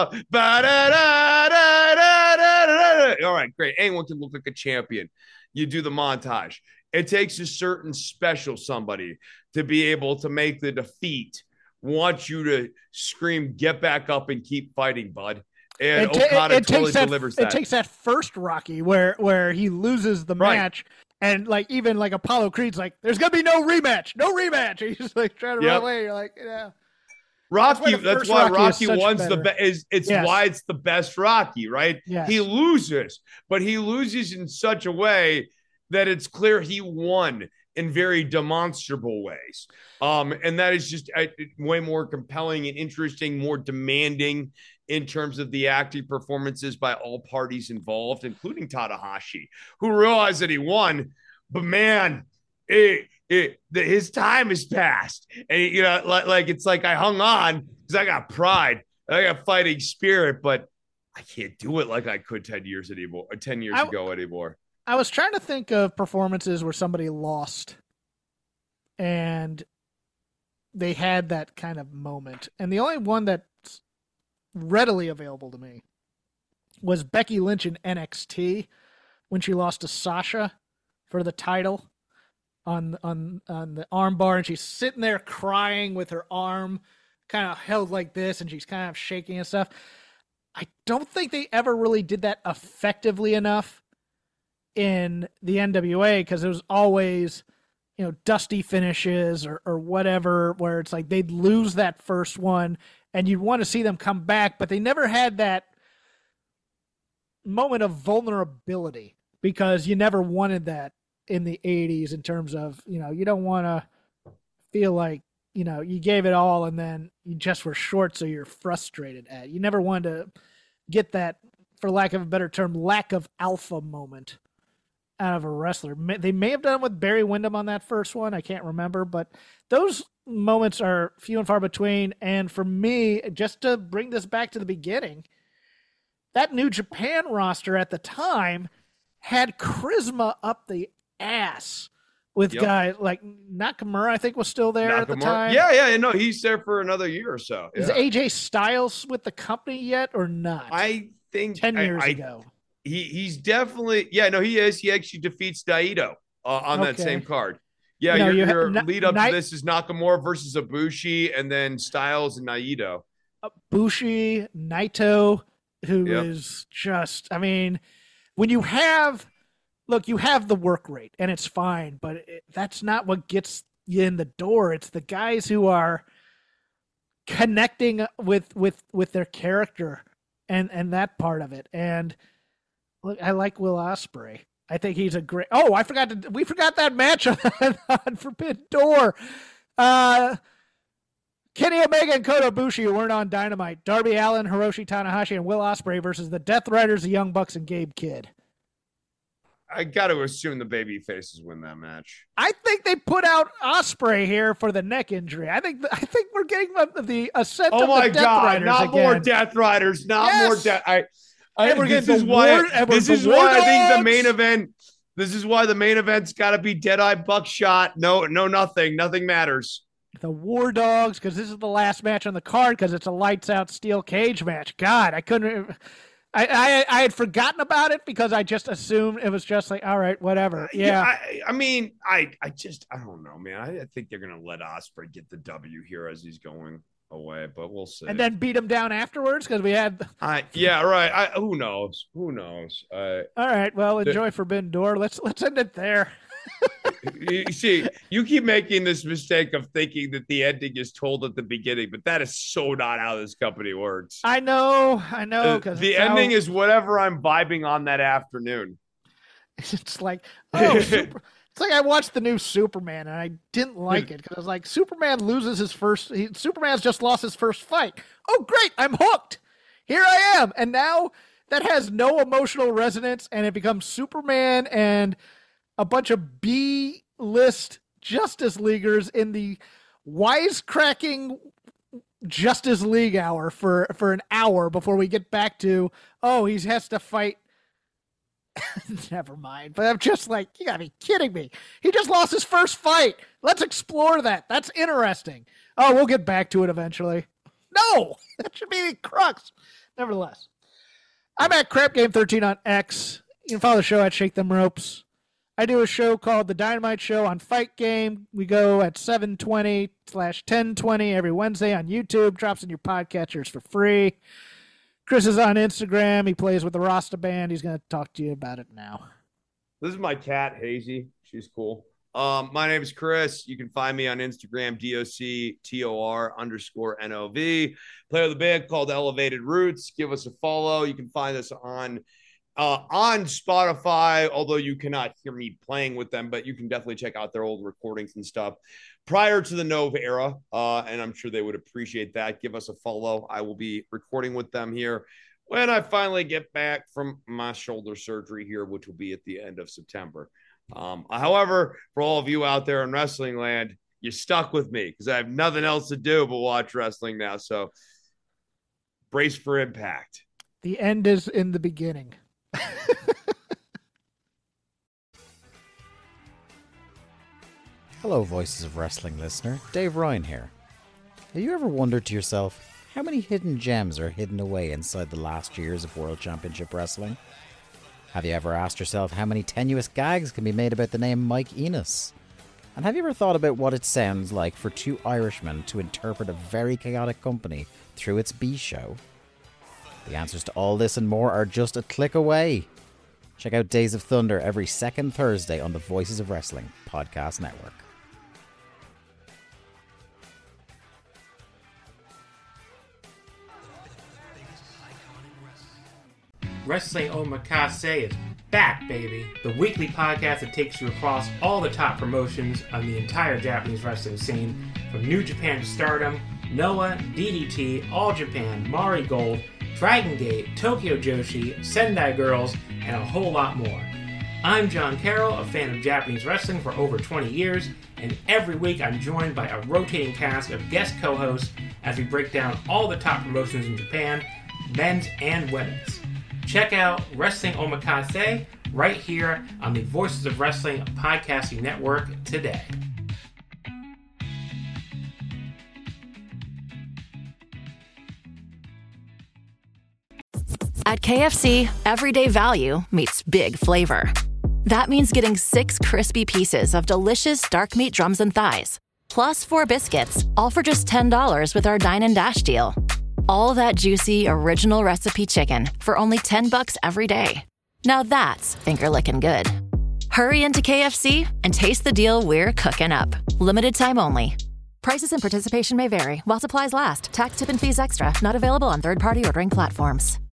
all right, great. Anyone can look like a champion. You do the montage. It takes a certain special somebody to be able to make the defeat want you to scream, "Get back up and keep fighting, bud." And Okada totally delivers that. It takes that first Rocky where he loses the match. And even Apollo Creed's like, "There's gonna be no rematch. He's like trying to run away. You're like, yeah. Rocky. That's why Rocky one's the best. It's why it's the best Rocky, right? Yes. He loses, but he loses in such a way that it's clear he won in very demonstrable ways. And that is just way more compelling and interesting, more demanding in terms of the acting performances by all parties involved, including Tanahashi, who realized that he won, but man, his time has passed. And, it's like I hung on because I got pride, I got fighting spirit, but I can't do it like I could 10 years ago anymore. I was trying to think of performances where somebody lost and they had that kind of moment. And the only one that's readily available to me was Becky Lynch in NXT when she lost to Sasha for the title on the arm bar, and she's sitting there crying with her arm kind of held like this, and she's kind of shaking and stuff. I don't think they ever really did that effectively enough in the NWA, because it was always, dusty finishes or whatever, where it's like they'd lose that first one and you'd want to see them come back, but they never had that moment of vulnerability, because you never wanted that in the 80s in terms of, you don't want to feel like, you gave it all and then you just were short, so you're frustrated at it. You never wanted to get that, for lack of a better term, lack of alpha moment out of a wrestler. They may have done it with Barry Windham on that first one. I can't remember, but those moments are few and far between. And for me, just to bring this back to the beginning, that New Japan roster at the time had charisma up the ass with guys like Nakamura, I think, was still there at the time. Yeah. No, he's there for another year or so. Yeah. Is AJ Styles with the company yet or not? I think 10 years ago. He's definitely, he is. He actually defeats Daito on that same card. Yeah, your lead up to this is Nakamura versus Ibushi, and then Styles and Naito. Ibushi, Naito, who is just, when you have the work rate, and it's fine, but that's not what gets you in the door. It's the guys who are connecting with their character and that part of it. And look, I like Will Ospreay. I think he's a great. Oh, we forgot that match on Forbidden Door. Kenny Omega and Kota Ibushi, who weren't on Dynamite. Darby Allin, Hiroshi Tanahashi, and Will Ospreay versus the Death Riders, the Young Bucks, and Gabe Kidd. I got to assume the baby faces win that match. I think they put out Ospreay here for the neck injury. I think we're getting the ascent of the Death Riders not again. More Death Riders, more Death. This is why I think the main event. This is why the main event's got to be Deadeye Buckshot. No, nothing matters. The War Dogs, because this is the last match on the card, because it's a lights out steel cage match. God, I couldn't. I had forgotten about it because I just assumed it was just like, all right, whatever. Yeah. I mean, I don't know, man. I think they're gonna let Osprey get the W here as he's going away, but we'll see. And then beat him down afterwards because we had. Yeah, right. Who knows? All right. Well, enjoy Forbidden Door. Let's end it there. You see, you keep making this mistake of thinking that the ending is told at the beginning, but that is so not how this company works. I know. Because the ending is whatever I'm vibing on that afternoon. It's like, it's like I watched the new Superman and I didn't like it because I was like, Superman loses his first. Superman's just lost his first fight. Oh, great! I'm hooked. Here I am, and now that has no emotional resonance, and it becomes Superman and a bunch of B-list Justice Leaguers in the wisecracking Justice League hour for an hour before we get back to, he has to fight. Never mind. But I'm just like, you gotta be kidding me. He just lost his first fight. Let's explore that. That's interesting. Oh, we'll get back to it eventually. No, that should be the crux. Nevertheless, I'm at Crap Game 13 on X. You can follow the show at Shake Them Ropes. I do a show called The Dynamite Show on Fight Game. We go at 7:20/10:20 every Wednesday on YouTube. Drops in your podcatchers for free. Chris is on Instagram. He plays with the Rasta Band. He's going to talk to you about it now. This is my cat, Hazy. She's cool. My name is Chris. You can find me on Instagram, DOCTOR_NOV. Play with a band called Elevated Roots. Give us a follow. You can find us on Spotify, although you cannot hear me playing with them, but you can definitely check out their old recordings and stuff prior to the Nova era, and I'm sure they would appreciate that. Give us a follow. I will be recording with them here when I finally get back from my shoulder surgery here, which will be at the end of September. However, for all of you out there in wrestling land, you're stuck with me because I have nothing else to do but watch wrestling now, so brace for impact. The end is in the beginning. Hello, Voices of Wrestling listener. Dave Ryan here. Have you ever wondered to yourself how many hidden gems are hidden away inside the last years of World Championship Wrestling? Have you ever asked yourself how many tenuous gags can be made about the name Mike Enos? And have you ever thought about what it sounds like for two Irishmen to interpret a very chaotic company through its B-show? The answers to all this and more are just a click away. Check out Days of Thunder every second Thursday on the Voices of Wrestling podcast network. Wrestling Omakase is back, baby. The weekly podcast that takes you across all the top promotions on the entire Japanese wrestling scene, from New Japan to Stardom, Noah, DDT, All Japan, Mari Gold, Dragon Gate, Tokyo Joshi, Sendai Girls, and a whole lot more. I'm John Carroll, a fan of Japanese wrestling for over 20 years, and every week I'm joined by a rotating cast of guest co-hosts as we break down all the top promotions in Japan, men's and women's. Check out Wrestling Omakase right here on the Voices of Wrestling podcasting network today. At KFC, everyday value meets big flavor. That means getting 6 crispy pieces of delicious dark meat drums and thighs, plus 4 biscuits, all for just $10 with our Dine and Dash deal. All that juicy, original recipe chicken for only $10 every day. Now that's finger-licking good. Hurry into KFC and taste the deal we're cooking up. Limited time only. Prices and participation may vary while supplies last. Tax, tip, and fees extra. Not available on third-party ordering platforms.